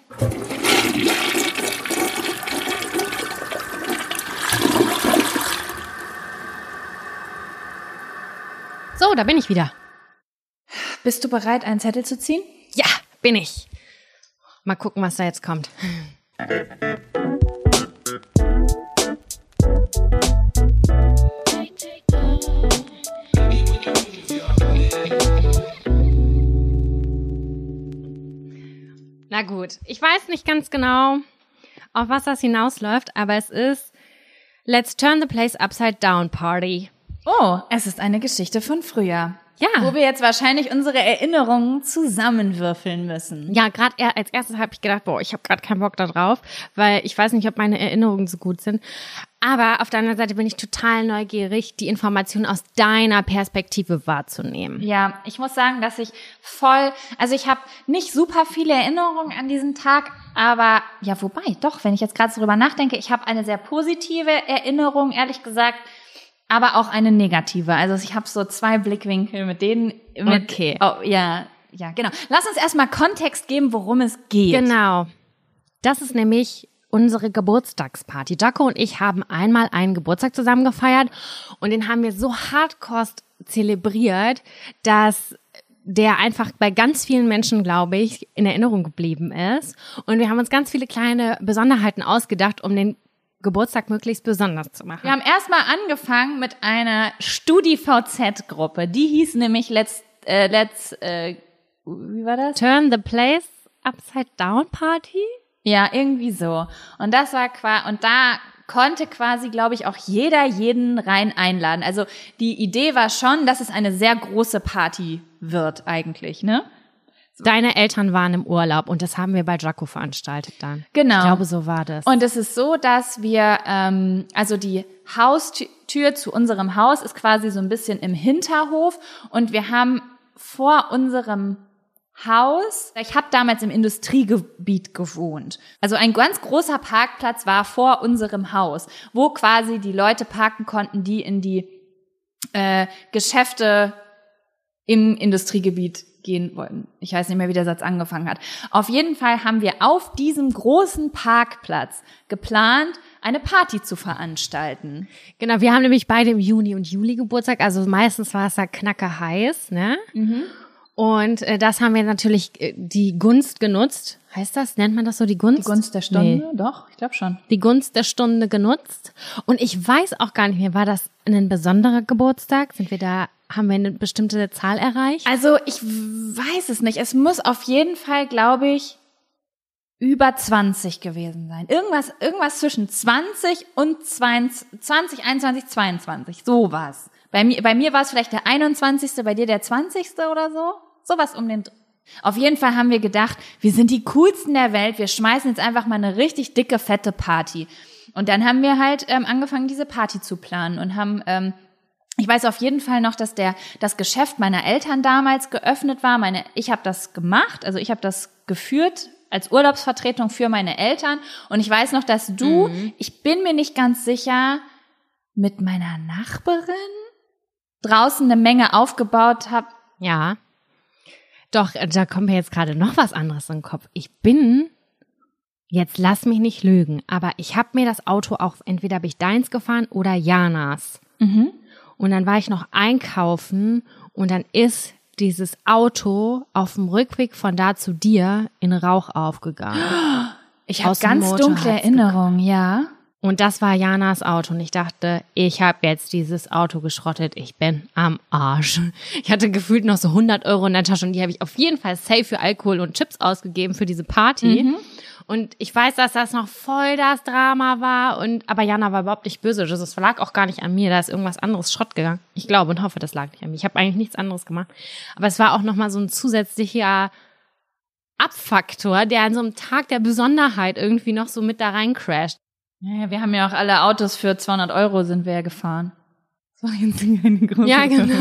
So, da bin ich wieder. Bist du bereit, einen Zettel zu ziehen? Ja, bin ich. Mal gucken, was da jetzt kommt. Na gut, ich weiß nicht ganz genau, auf was das hinausläuft, aber es ist Let's Turn the Place Upside Down Party. Oh, es ist eine Geschichte von früher. Ja. Wo wir jetzt wahrscheinlich unsere Erinnerungen zusammenwürfeln müssen. Ja, gerade als erstes habe ich gedacht, boah, ich habe gerade keinen Bock da drauf, weil ich weiß nicht, ob meine Erinnerungen so gut sind. Aber auf der anderen Seite bin ich total neugierig, die Informationen aus deiner Perspektive wahrzunehmen. Ja, ich muss sagen, dass ich voll, also ich habe nicht super viele Erinnerungen an diesen Tag, aber ja, wobei, doch, wenn ich jetzt gerade so drüber nachdenke, ich habe eine sehr positive Erinnerung, ehrlich gesagt, aber auch eine negative. Also ich habe so zwei Blickwinkel, mit denen mit, Okay. Oh, ja, ja, genau. Lass uns erstmal Kontext geben, worum es geht. Genau. Das ist nämlich unsere Geburtstagsparty. Jaco und ich haben einmal einen Geburtstag zusammen gefeiert und den haben wir so hardcore zelebriert, dass der einfach bei ganz vielen Menschen, glaube ich, in Erinnerung geblieben ist. Und wir haben uns ganz viele kleine Besonderheiten ausgedacht, um den Geburtstag möglichst besonders zu machen. Wir haben erstmal angefangen mit einer Studi-V Z-Gruppe. Die hieß nämlich Let's, äh, Let's, äh, wie war das? Turn the Place Upside Down Party? Ja, irgendwie so. Und das war quasi, und da konnte quasi, glaube ich, auch jeder jeden rein einladen. Also die Idee war schon, dass es eine sehr große Party wird eigentlich, ne? Deine Eltern waren im Urlaub und das haben wir bei Jaco veranstaltet dann. Genau. Ich glaube, so war das. Und es ist so, dass wir, ähm, also die Haustür zu unserem Haus ist quasi so ein bisschen im Hinterhof und wir haben vor unserem Haus, ich habe damals im Industriegebiet gewohnt. Also ein ganz großer Parkplatz war vor unserem Haus, wo quasi die Leute parken konnten, die in die äh, Geschäfte im Industriegebiet gehen wollten. Ich weiß nicht mehr, wie der Satz angefangen hat. Auf jeden Fall haben wir auf diesem großen Parkplatz geplant, eine Party zu veranstalten. Genau, wir haben nämlich beide im Juni und Juli Geburtstag, also meistens war es da knacke heiß, ne? Mhm. Und äh, das haben wir natürlich äh, die Gunst genutzt. Heißt das? Nennt man das so, die Gunst? Die Gunst der Stunde? Nee. Doch, ich glaube schon. Die Gunst der Stunde genutzt. Und ich weiß auch gar nicht mehr, war das ein besonderer Geburtstag? Sind wir da, haben wir eine bestimmte Zahl erreicht? Also ich weiß es nicht. Es muss auf jeden Fall, glaube ich, über zwanzig gewesen sein. Irgendwas, irgendwas zwischen zwanzig und zwanzig, einundzwanzig, zweiundzwanzig. Sowas. Bei mir, bei mir war es vielleicht der einundzwanzigste, bei dir der zwanzigste oder so. Sowas um den... Auf jeden Fall haben wir gedacht, wir sind die coolsten der Welt, wir schmeißen jetzt einfach mal eine richtig dicke, fette Party. Und dann haben wir halt ähm, angefangen, diese Party zu planen und haben, ähm, ich weiß auf jeden Fall noch, dass der das Geschäft meiner Eltern damals geöffnet war. Meine, ich habe das gemacht, also ich habe das geführt als Urlaubsvertretung für meine Eltern. Und ich weiß noch, dass du, mhm. ich bin mir nicht ganz sicher, mit meiner Nachbarin draußen eine Menge aufgebaut habt. Ja. Doch, da kommt mir jetzt gerade noch was anderes in den Kopf. Ich bin, jetzt lass mich nicht lügen, aber ich habe mir das Auto auch, entweder habe ich deins gefahren oder Janas. Mhm. Und dann war ich noch einkaufen und dann ist dieses Auto auf dem Rückweg von da zu dir in Rauch aufgegangen. Ich habe ganz dunkle Erinnerungen, ja. Und das war Janas Auto. Und ich dachte, ich habe jetzt dieses Auto geschrottet. Ich bin am Arsch. Ich hatte gefühlt noch so hundert Euro in der Tasche. Und die habe ich auf jeden Fall safe für Alkohol und Chips ausgegeben für diese Party. Mhm. Und ich weiß, dass das noch voll das Drama war. Und aber Jana war überhaupt nicht böse. Das lag auch gar nicht an mir. Da ist irgendwas anderes Schrott gegangen. Ich glaube und hoffe, das lag nicht an mir. Ich habe eigentlich nichts anderes gemacht. Aber es war auch nochmal so ein zusätzlicher Abfaktor, der an so einem Tag der Besonderheit irgendwie noch so mit da rein crasht. Ja, wir haben ja auch alle Autos für zweihundert Euro sind wir ja gefahren. Das war jetzt eine große Ja, genau.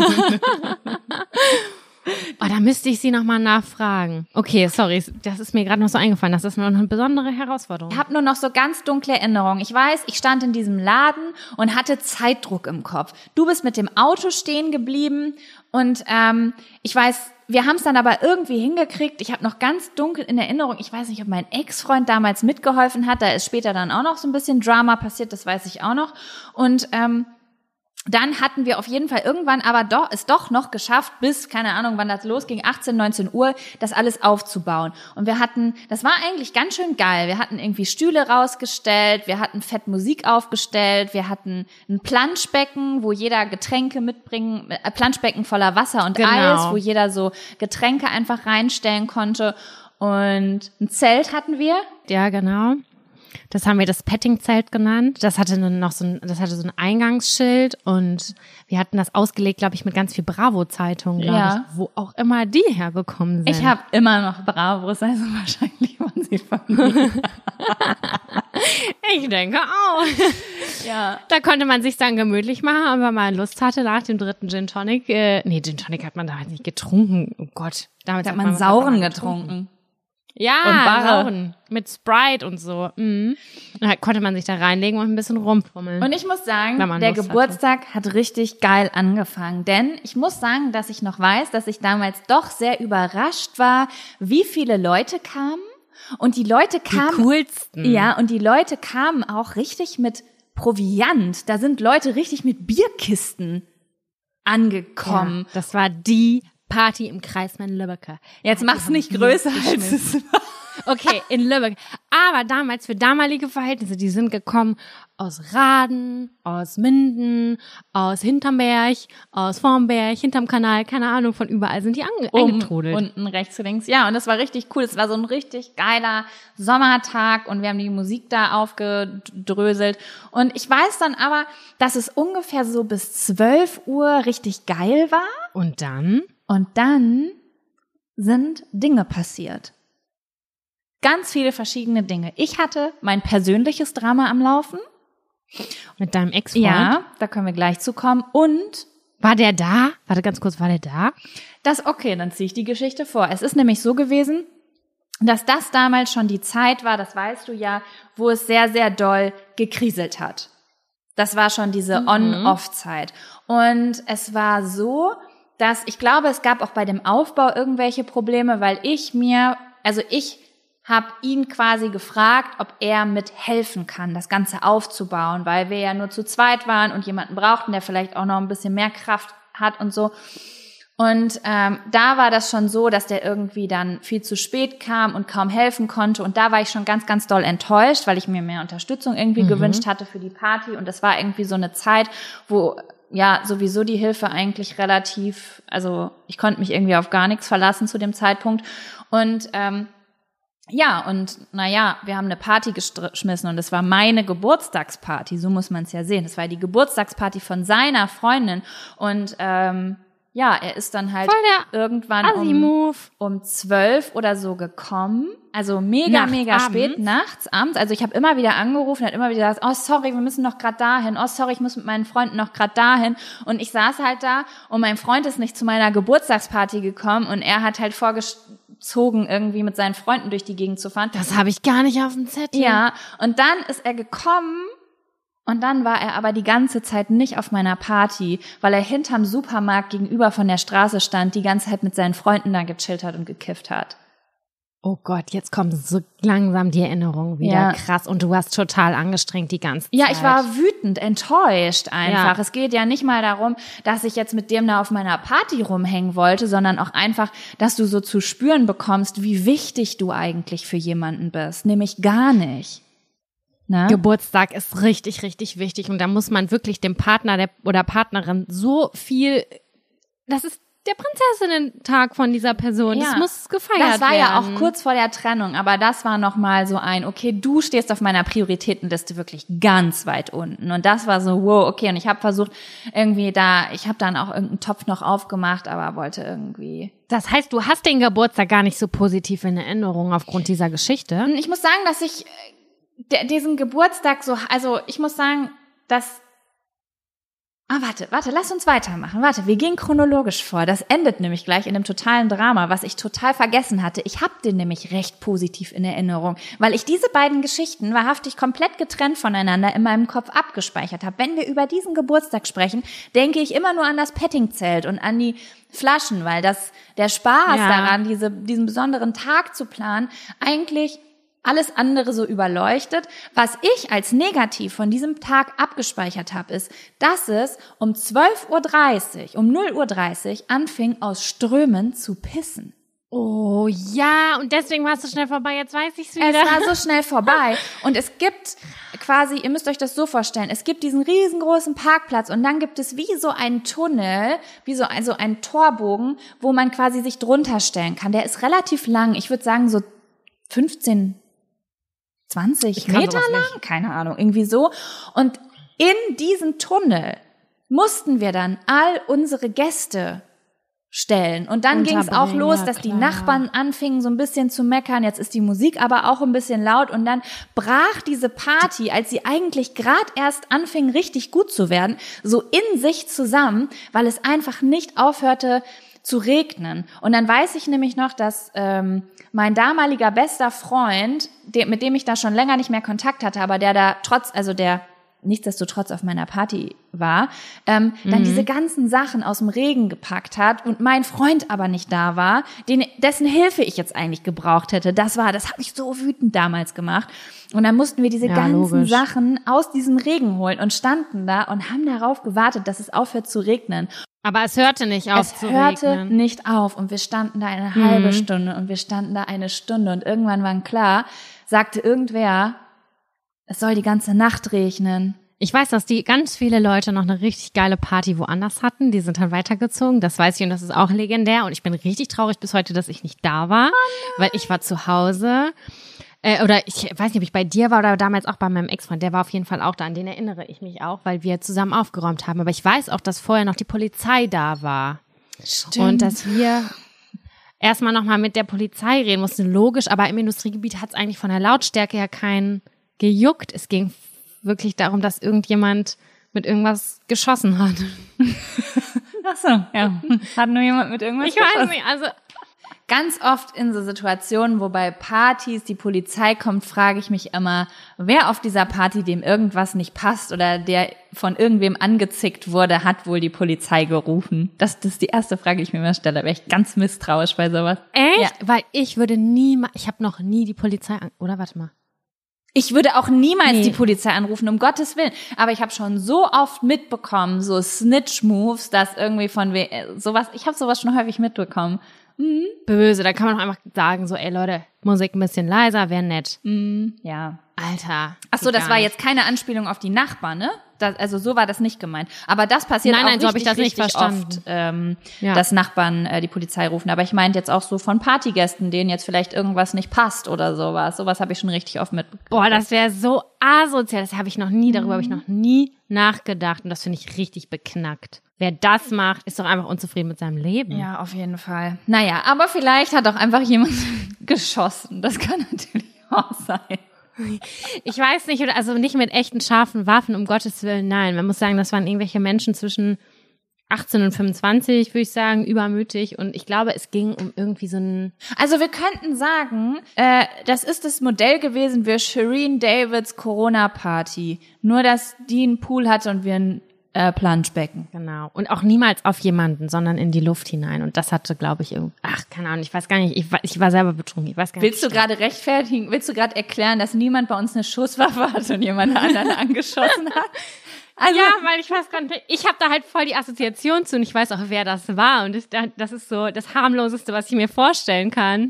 Oh, da müsste ich Sie nochmal nachfragen. Okay, sorry, das ist mir gerade noch so eingefallen. Das ist noch eine besondere Herausforderung. Ich habe nur noch so ganz dunkle Erinnerungen. Ich weiß, ich stand in diesem Laden und hatte Zeitdruck im Kopf. Du bist mit dem Auto stehen geblieben und ähm, ich weiß, wir haben es dann aber irgendwie hingekriegt. Ich habe noch ganz dunkel in Erinnerung, ich weiß nicht, ob mein Ex-Freund damals mitgeholfen hat. Da ist später dann auch noch so ein bisschen Drama passiert, das weiß ich auch noch. Und ähm, dann hatten wir auf jeden Fall irgendwann aber doch es doch noch geschafft, bis, keine Ahnung, wann das losging, achtzehn, neunzehn Uhr, das alles aufzubauen. Und wir hatten, das war eigentlich ganz schön geil. Wir hatten irgendwie Stühle rausgestellt, wir hatten fett Musik aufgestellt, wir hatten ein Planschbecken, wo jeder Getränke mitbringen, äh, Planschbecken voller Wasser und genau. Eis, wo jeder so Getränke einfach reinstellen konnte. Und ein Zelt hatten wir. Ja, genau. Das haben wir das Petting-Zelt genannt. Das hatte dann noch so ein, das hatte so ein Eingangsschild und wir hatten das ausgelegt, glaube ich, mit ganz viel Bravo-Zeitungen, glaube Ja. ich, wo auch immer die hergekommen sind. Ich habe immer noch Bravos, also wahrscheinlich waren sie von mir. Ich denke auch. Ja. Da konnte man sich dann gemütlich machen, wenn man Lust hatte nach dem dritten Gin Tonic. Äh, nee, Gin Tonic hat man damals nicht getrunken. Oh Gott. Damals Da hat man sauren getrunken. Ja, Und Barre. sauren. Mit Sprite und so. Mhm. Da konnte man sich da reinlegen und ein bisschen rumfummeln. Und ich muss sagen, Wenn man der Lust Geburtstag hat richtig geil angefangen. Denn ich muss sagen, dass ich noch weiß, dass ich damals doch sehr überrascht war, wie viele Leute kamen. Und die Leute kamen. Die coolsten. Ja, und die Leute kamen auch richtig mit Proviant. Da sind Leute richtig mit Bierkisten angekommen. Ja, das war die Party im Kreismann Lübbecke. Jetzt Ja, mach's die nicht haben größer, Bier als es war. Okay, in Lübeck. Aber damals für damalige Verhältnisse, die sind gekommen aus Raden, aus Minden, aus Hinterberg, aus Vormberg, hinterm Kanal, keine Ahnung, von überall sind die ange- Um, eingetrudelt. unten rechts, links. Ja, und das war richtig cool. Es war so ein richtig geiler Sommertag und wir haben die Musik da aufgedröselt. Und ich weiß dann aber, dass es ungefähr so bis zwölf Uhr richtig geil war. Und dann? Und dann sind Dinge passiert. Ganz viele verschiedene Dinge. Ich hatte mein persönliches Drama am Laufen. Mit deinem Ex-Freund? Ja, da können wir gleich zu kommen. Und War der da? Warte ganz kurz, war der da? das, okay, dann ziehe ich die Geschichte vor. Es ist nämlich so gewesen, dass das damals schon die Zeit war, das weißt du ja, wo es sehr, sehr doll gekriselt hat. Das war schon diese Mhm. On-Off-Zeit. Und es war so, dass ich glaube, es gab auch bei dem Aufbau irgendwelche Probleme, weil ich mir, also ich habe ihn quasi gefragt, ob er mithelfen kann, das Ganze aufzubauen, weil wir ja nur zu zweit waren und jemanden brauchten, der vielleicht auch noch ein bisschen mehr Kraft hat und so. Und ähm, da war das schon so, dass der irgendwie dann viel zu spät kam und kaum helfen konnte. Und da war ich schon ganz, ganz doll enttäuscht, weil ich mir mehr Unterstützung irgendwie Mhm. gewünscht hatte für die Party. Und das war irgendwie so eine Zeit, wo ja sowieso die Hilfe eigentlich relativ, also ich konnte mich irgendwie auf gar nichts verlassen zu dem Zeitpunkt. Und ähm, ja, und naja, wir haben eine Party geschmissen und es war meine Geburtstagsparty, so muss man es ja sehen. Es war die Geburtstagsparty von seiner Freundin und ähm, ja, er ist dann halt Voll der irgendwann um, Assi-Move. um zwölf oder so gekommen. Also mega, Nachts, mega spät, abends? nachts, abends. Also ich habe immer wieder angerufen, hat immer wieder gesagt, oh sorry, wir müssen noch grad dahin. Oh sorry, ich muss mit meinen Freunden noch grad dahin. Und ich saß halt da und mein Freund ist nicht zu meiner Geburtstagsparty gekommen und er hat halt vorgezogen, irgendwie mit seinen Freunden durch die Gegend zu fahren. Das habe ich gar nicht auf dem Zettel. Ja, und dann ist er gekommen und dann war er aber die ganze Zeit nicht auf meiner Party, weil er hinterm Supermarkt gegenüber von der Straße stand, die ganze Zeit mit seinen Freunden da gechillt hat und gekifft hat. Oh Gott, jetzt kommen so langsam die Erinnerungen wieder. Ja. Krass. Und du warst total angestrengt die ganze Zeit. Ja, ich war wütend, enttäuscht einfach. Ja. Es geht ja nicht mal darum, dass ich jetzt mit dem da auf meiner Party rumhängen wollte, sondern auch einfach, dass du so zu spüren bekommst, wie wichtig du eigentlich für jemanden bist. Nämlich gar nicht. Ne? Geburtstag ist richtig, richtig wichtig. Und da muss man wirklich dem Partner der, oder Partnerin so viel, das ist der Prinzessinnen-Tag von dieser Person. Ja. Das muss gefeiert werden. Das war ja auch kurz vor der Trennung, aber das war nochmal so ein, okay, du stehst auf meiner Prioritätenliste wirklich ganz weit unten. Und das war so, wow, okay. Und ich habe versucht, irgendwie da, ich habe dann auch irgendeinen Topf noch aufgemacht, aber wollte irgendwie... Das heißt, du hast den Geburtstag gar nicht so positiv in Erinnerung aufgrund dieser Geschichte? Ich muss sagen, dass ich d- diesen Geburtstag so, also ich muss sagen, dass Ah, warte, warte, lass uns weitermachen. Warte, wir gehen chronologisch vor. Das endet nämlich gleich in einem totalen Drama, was ich total vergessen hatte. Ich habe den nämlich recht positiv in Erinnerung, weil ich diese beiden Geschichten wahrhaftig komplett getrennt voneinander in meinem Kopf abgespeichert habe. Wenn wir über diesen Geburtstag sprechen, denke ich immer nur an das Pettingzelt und an die Flaschen, weil das der Spaß Ja. daran, diese, diesen besonderen Tag zu planen, eigentlich alles andere so überleuchtet. Was ich als negativ von diesem Tag abgespeichert habe, ist, dass es um zwölf Uhr dreißig, um null Uhr dreißig anfing, aus Strömen zu pissen. Oh ja, und deswegen war es so schnell vorbei. Jetzt weiß ich's wieder. Es war so schnell vorbei. Und es gibt quasi, ihr müsst euch das so vorstellen, es gibt diesen riesengroßen Parkplatz und dann gibt es wie so einen Tunnel, wie so ein, so einen Torbogen, wo man quasi sich drunter stellen kann. Der ist relativ lang. Ich würde sagen so fünfzehn zwanzig Ich kann Meter sowas lang? nicht. Keine Ahnung, irgendwie so. Und in diesen Tunnel mussten wir dann all unsere Gäste stellen. Und dann ging es auch Unterbringen, los, ja, dass die klar. Nachbarn anfingen so ein bisschen zu meckern. Jetzt ist die Musik aber auch ein bisschen laut. Und dann brach diese Party, als sie eigentlich gerade erst anfing, richtig gut zu werden, so in sich zusammen, weil es einfach nicht aufhörte zu regnen. Und dann weiß ich nämlich noch, dass ähm, mein damaliger bester Freund, de- mit dem ich da schon länger nicht mehr Kontakt hatte, aber der da trotz, also der nichtsdestotrotz auf meiner Party war, ähm, dann Mhm. diese ganzen Sachen aus dem Regen gepackt hat und mein Freund aber nicht da war, den, dessen Hilfe ich jetzt eigentlich gebraucht hätte. Das war, das hat mich so wütend damals gemacht. Und dann mussten wir diese Ja, ganzen logisch. Sachen aus diesem Regen holen und standen da und haben darauf gewartet, dass es aufhört zu regnen. Aber es hörte nicht auf Es zu hörte regnen. nicht auf und wir standen da eine halbe Mhm. Stunde und wir standen da eine Stunde und irgendwann war klar, sagte irgendwer, es soll die ganze Nacht regnen. Ich weiß, dass die ganz viele Leute noch eine richtig geile Party woanders hatten. Die sind dann weitergezogen. Das weiß ich und das ist auch legendär. Und ich bin richtig traurig bis heute, dass ich nicht da war, weil ich war zu Hause. Äh, oder ich weiß nicht, ob ich bei dir war oder damals auch bei meinem Ex-Freund. Der war auf jeden Fall auch da. An den erinnere ich mich auch, weil wir zusammen aufgeräumt haben. Aber ich weiß auch, dass vorher noch die Polizei da war. Stimmt. Und dass wir erstmal nochmal mit der Polizei reden mussten. Logisch, aber im Industriegebiet hat es eigentlich von der Lautstärke her keinen gejuckt. Es ging wirklich darum, dass irgendjemand mit irgendwas geschossen hat. Ach so, ja. Hat nur jemand mit irgendwas Ich weiß geschossen? nicht, also Ganz oft in so Situationen, wo bei Partys die Polizei kommt, frage ich mich immer, wer auf dieser Party, dem irgendwas nicht passt oder der von irgendwem angezickt wurde, hat wohl die Polizei gerufen? Das, das ist die erste Frage, die ich mir immer stelle. Da wäre ich ganz misstrauisch bei sowas. echt? Ja. Weil ich würde nie, ma- ich habe noch nie die Polizei an, oder warte mal. Ich würde auch niemals Nee. die Polizei anrufen, um Gottes Willen. Aber ich habe schon so oft mitbekommen, so Snitch-Moves, dass irgendwie von we äh, sowas, ich habe sowas schon häufig mitbekommen. Böse, da kann man doch einfach sagen, so, ey Leute, Musik ein bisschen leiser, wäre nett. Ja. Alter. Ach so, geht das gar war nicht. jetzt keine Anspielung auf die Nachbarn, ne? Das, also so war das nicht gemeint. Aber das passiert Nein, auch nein, so hab richtig, ich das nicht richtig verstanden. oft, ähm, Ja. dass Nachbarn äh, die Polizei rufen. Aber ich meinte jetzt auch so von Partygästen, denen jetzt vielleicht irgendwas nicht passt oder sowas. Sowas habe ich schon richtig oft mitbekommen. Boah, das wäre so asozial, das habe ich noch nie, darüber habe ich noch nie nachgedacht und das finde ich richtig beknackt. Wer das macht, ist doch einfach unzufrieden mit seinem Leben. Ja, auf jeden Fall. Naja, aber vielleicht hat auch einfach jemand geschossen. Das kann natürlich auch sein. Ich weiß nicht, oder also nicht mit echten scharfen Waffen, um Gottes Willen, nein. Man muss sagen, das waren irgendwelche Menschen zwischen achtzehn und fünfundzwanzig, würde ich sagen, übermütig. Und ich glaube, es ging um irgendwie so ein... Also wir könnten sagen, äh, das ist das Modell gewesen für Shireen Davids Corona-Party. Nur, dass die einen Pool hatte und wir einen äh, Planschbecken. Genau. Und auch niemals auf jemanden, sondern in die Luft hinein. Und das hatte, glaube ich, irgendwie, ach, keine Ahnung, ich weiß gar nicht, ich war, ich war selber betrunken, ich weiß gar nicht. Willst du gerade rechtfertigen, willst du gerade erklären, dass niemand bei uns eine Schusswaffe hat und jemand anderen angeschossen hat? Also, ja, weil ich weiß gar nicht, ich habe da halt voll die Assoziation zu und ich weiß auch, wer das war. Und das, das ist so das harmloseste, was ich mir vorstellen kann.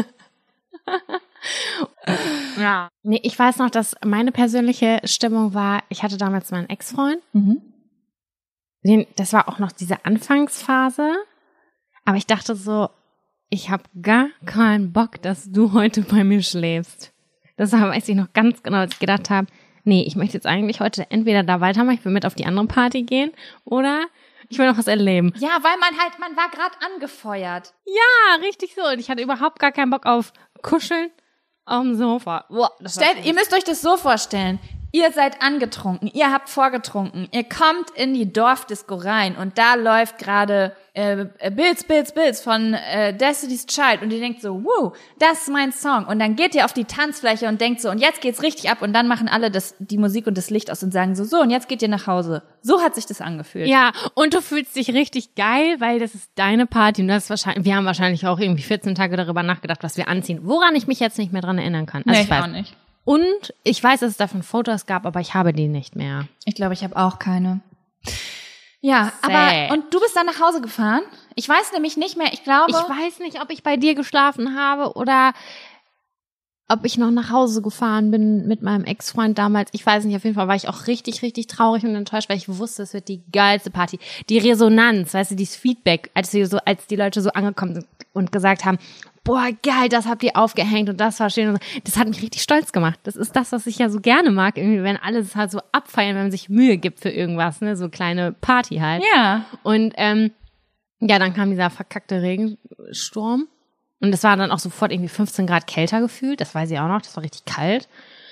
Ja. Nee, ich weiß noch, dass meine persönliche Stimmung war, ich hatte damals meinen Ex-Freund. Mhm. Den, das war auch noch diese Anfangsphase. Aber ich dachte so, ich habe gar keinen Bock, dass du heute bei mir schläfst. Das war, weiß ich noch ganz genau, als ich gedacht habe, nee, ich möchte jetzt eigentlich heute entweder da weitermachen, ich will mit auf die andere Party gehen oder ich will noch was erleben. Ja, weil man halt, man war gerade angefeuert. Ja, richtig so. Und ich hatte überhaupt gar keinen Bock auf Kuscheln auf dem Sofa. Boah, das Stellt, ihr müsst euch das so vorstellen. Ihr seid angetrunken, ihr habt vorgetrunken, ihr kommt in die Dorfdisco rein und da läuft gerade äh, Bills, Bills, Bills von äh, Destiny's Child und ihr denkt so, wow, das ist mein Song. Und dann geht ihr auf die Tanzfläche und denkt so, und jetzt geht's richtig ab und dann machen alle das, die Musik und das Licht aus und sagen so, so, und jetzt geht ihr nach Hause. So hat sich das angefühlt. Ja, und du fühlst dich richtig geil, weil das ist deine Party und das ist wahrscheinlich, wir haben wahrscheinlich auch irgendwie vierzehn Tage darüber nachgedacht, was wir anziehen, woran ich mich jetzt nicht mehr dran erinnern kann. Also nee, ich ich weiß. auch nicht. Und ich weiß, dass es davon Fotos gab, aber ich habe die nicht mehr. Ich glaube, ich habe auch keine. Ja, Sad. aber, und du bist dann nach Hause gefahren? Ich weiß nämlich nicht mehr, ich glaube. Ich weiß nicht, ob ich bei dir geschlafen habe oder ob ich noch nach Hause gefahren bin mit meinem Ex-Freund damals. Ich weiß nicht, auf jeden Fall war ich auch richtig, richtig traurig und enttäuscht, weil ich wusste, es wird die geilste Party. Die Resonanz, weißt du, dieses Feedback, als die so, als die Leute so angekommen sind und gesagt haben, boah, geil, das habt ihr aufgehängt und das war schön und so. Das hat mich richtig stolz gemacht. Das ist das, was ich ja so gerne mag, irgendwie, wenn alles halt so abfeiern, wenn man sich Mühe gibt für irgendwas, ne, so kleine Party halt. Ja. Und, ähm, ja, dann kam dieser verkackte Regensturm und es war dann auch sofort irgendwie fünfzehn Grad kälter gefühlt, das weiß ich auch noch, das war richtig kalt.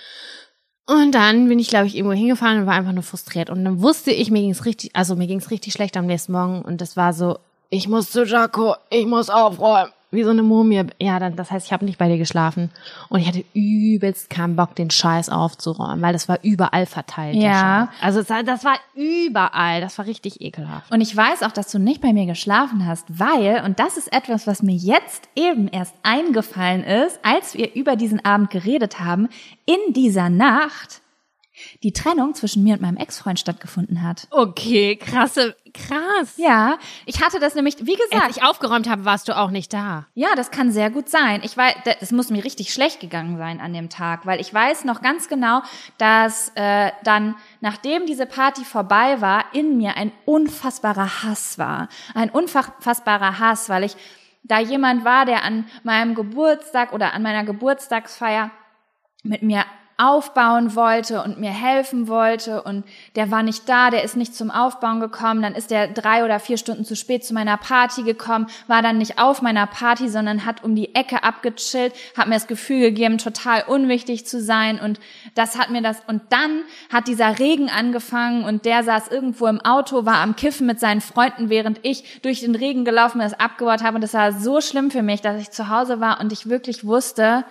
Und dann bin ich, glaube ich, irgendwo hingefahren und war einfach nur frustriert und dann wusste ich, mir ging's richtig, also mir ging's richtig schlecht am nächsten Morgen und das war so, ich muss zu Jaco, ich muss aufräumen. Wie so eine Mumie. Ja, dann, das heißt, ich habe nicht bei dir geschlafen. Und ich hatte übelst keinen Bock, den Scheiß aufzuräumen, weil das war überall verteilt. Ja. Also das war, das war überall. Das war richtig ekelhaft. Und ich weiß auch, dass du nicht bei mir geschlafen hast, weil, und das ist etwas, was mir jetzt eben erst eingefallen ist, als wir über diesen Abend geredet haben, in dieser Nacht die Trennung zwischen mir und meinem Ex-Freund stattgefunden hat. Okay, krasse, krass. Ja, ich hatte das nämlich, wie gesagt. Als ich aufgeräumt habe, warst du auch nicht da. Ja, das kann sehr gut sein. Ich weiß, es muss mir richtig schlecht gegangen sein an dem Tag, weil ich weiß noch ganz genau, dass äh, dann, nachdem diese Party vorbei war, in mir ein unfassbarer Hass war. Ein unfassbarer Hass, weil ich da jemand war, der an meinem Geburtstag oder an meiner Geburtstagsfeier mit mir aufbauen wollte und mir helfen wollte und der war nicht da, der ist nicht zum Aufbauen gekommen, dann ist der drei oder vier Stunden zu spät zu meiner Party gekommen, war dann nicht auf meiner Party, sondern hat um die Ecke abgechillt, hat mir das Gefühl gegeben, total unwichtig zu sein und das hat mir das, und dann hat dieser Regen angefangen und der saß irgendwo im Auto, war am Kiffen mit seinen Freunden, während ich durch den Regen gelaufen bin, das abgebaut habe und das war so schlimm für mich, dass ich zu Hause war und ich wirklich wusste,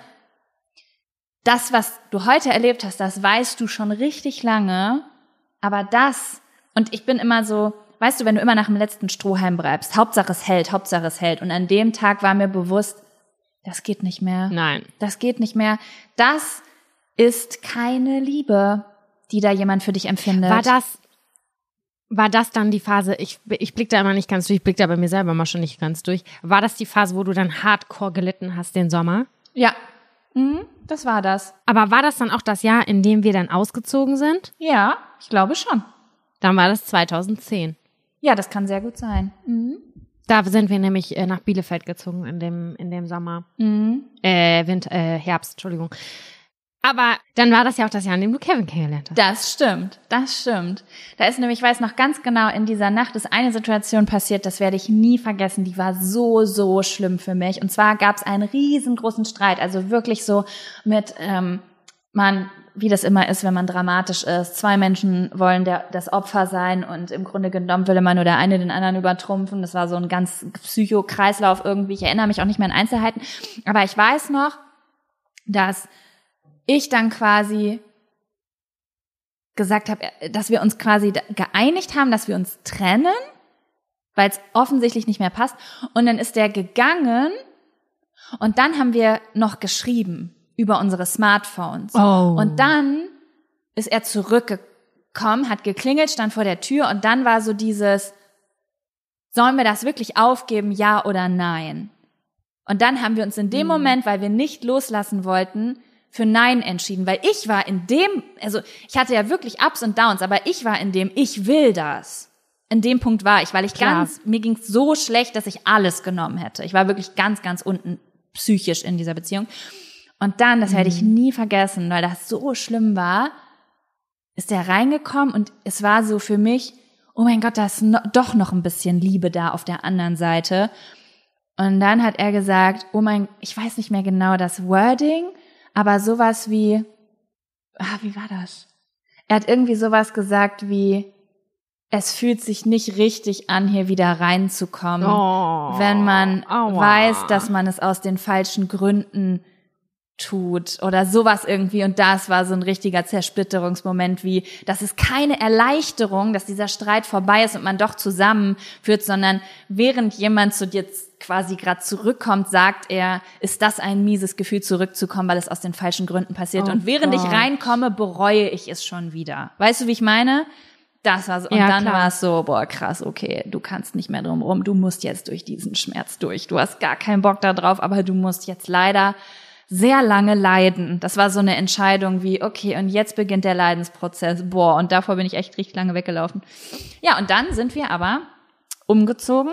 das, was du heute erlebt hast, das weißt du schon richtig lange, aber das, und ich bin immer so, weißt du, wenn du immer nach dem letzten Strohhalm bleibst, Hauptsache es hält, Hauptsache es hält, und an dem Tag war mir bewusst, das geht nicht mehr. Nein. Das geht nicht mehr. Das ist keine Liebe, die da jemand für dich empfindet. War das, war das dann die Phase, ich, ich blick da immer nicht ganz durch, ich blick da bei mir selber mal schon nicht ganz durch, war das die Phase, wo du dann hardcore gelitten hast den Sommer? Ja. Mhm, das war das. Aber war das dann auch das Jahr, in dem wir dann ausgezogen sind? Ja, ich glaube schon. Dann war das zweitausendzehn. Ja, das kann sehr gut sein. Mhm. Da sind wir nämlich äh, nach Bielefeld gezogen in dem in dem Sommer. Mhm. Äh, Winter, äh, Herbst, Entschuldigung. Aber dann war das ja auch das Jahr, in dem du Kevin kennengelernt hast. Das stimmt, das stimmt. Da ist nämlich, ich weiß noch ganz genau, in dieser Nacht ist eine Situation passiert, das werde ich nie vergessen, die war so, so schlimm für mich. Und zwar gab es einen riesengroßen Streit, also wirklich so mit, ähm, man, wie das immer ist, wenn man dramatisch ist, zwei Menschen wollen der, das Opfer sein und im Grunde genommen will immer nur der eine den anderen übertrumpfen. Das war so ein ganz Psycho-Kreislauf irgendwie, ich erinnere mich auch nicht mehr an Einzelheiten. Aber ich weiß noch, dass ich dann quasi gesagt habe, dass wir uns quasi geeinigt haben, dass wir uns trennen, weil es offensichtlich nicht mehr passt. Und dann ist der gegangen und dann haben wir noch geschrieben über unsere Smartphones. Oh. Und dann ist er zurückgekommen, hat geklingelt, stand vor der Tür und dann war so dieses, sollen wir das wirklich aufgeben, ja oder nein? Und dann haben wir uns in dem mhm. Moment, weil wir nicht loslassen wollten, für Nein entschieden, weil ich war in dem, also ich hatte ja wirklich Ups und Downs, aber ich war in dem, ich will das. In dem Punkt war ich, weil ich Klar. ganz, mir ging's so schlecht, dass ich alles genommen hätte. Ich war wirklich ganz, ganz unten psychisch in dieser Beziehung. Und dann, das mhm. werde ich nie vergessen, weil das so schlimm war, ist der reingekommen und es war so für mich, oh mein Gott, da ist no, doch noch ein bisschen Liebe da auf der anderen Seite. Und dann hat er gesagt, oh mein, ich weiß nicht mehr genau das Wording, aber sowas wie, ah, wie war das? Er hat irgendwie sowas gesagt wie, es fühlt sich nicht richtig an, hier wieder reinzukommen, oh, wenn man aua. weiß, dass man es aus den falschen Gründen tut oder sowas irgendwie. Und das war so ein richtiger Zersplitterungsmoment, wie, das ist keine Erleichterung, dass dieser Streit vorbei ist und man doch zusammenführt, sondern während jemand zu dir quasi gerade zurückkommt, sagt er, ist das ein mieses Gefühl, zurückzukommen, weil es aus den falschen Gründen passiert. Oh und während Gott. ich reinkomme, bereue ich es schon wieder. Weißt du, wie ich meine? Das war so, und ja, dann war es so, boah, krass, okay, du kannst nicht mehr drum rum, du musst jetzt durch diesen Schmerz durch. Du hast gar keinen Bock da drauf, aber du musst jetzt leider sehr lange leiden. Das war so eine Entscheidung wie, okay, und jetzt beginnt der Leidensprozess. Boah, und davor bin ich echt richtig lange weggelaufen. Ja, und dann sind wir aber umgezogen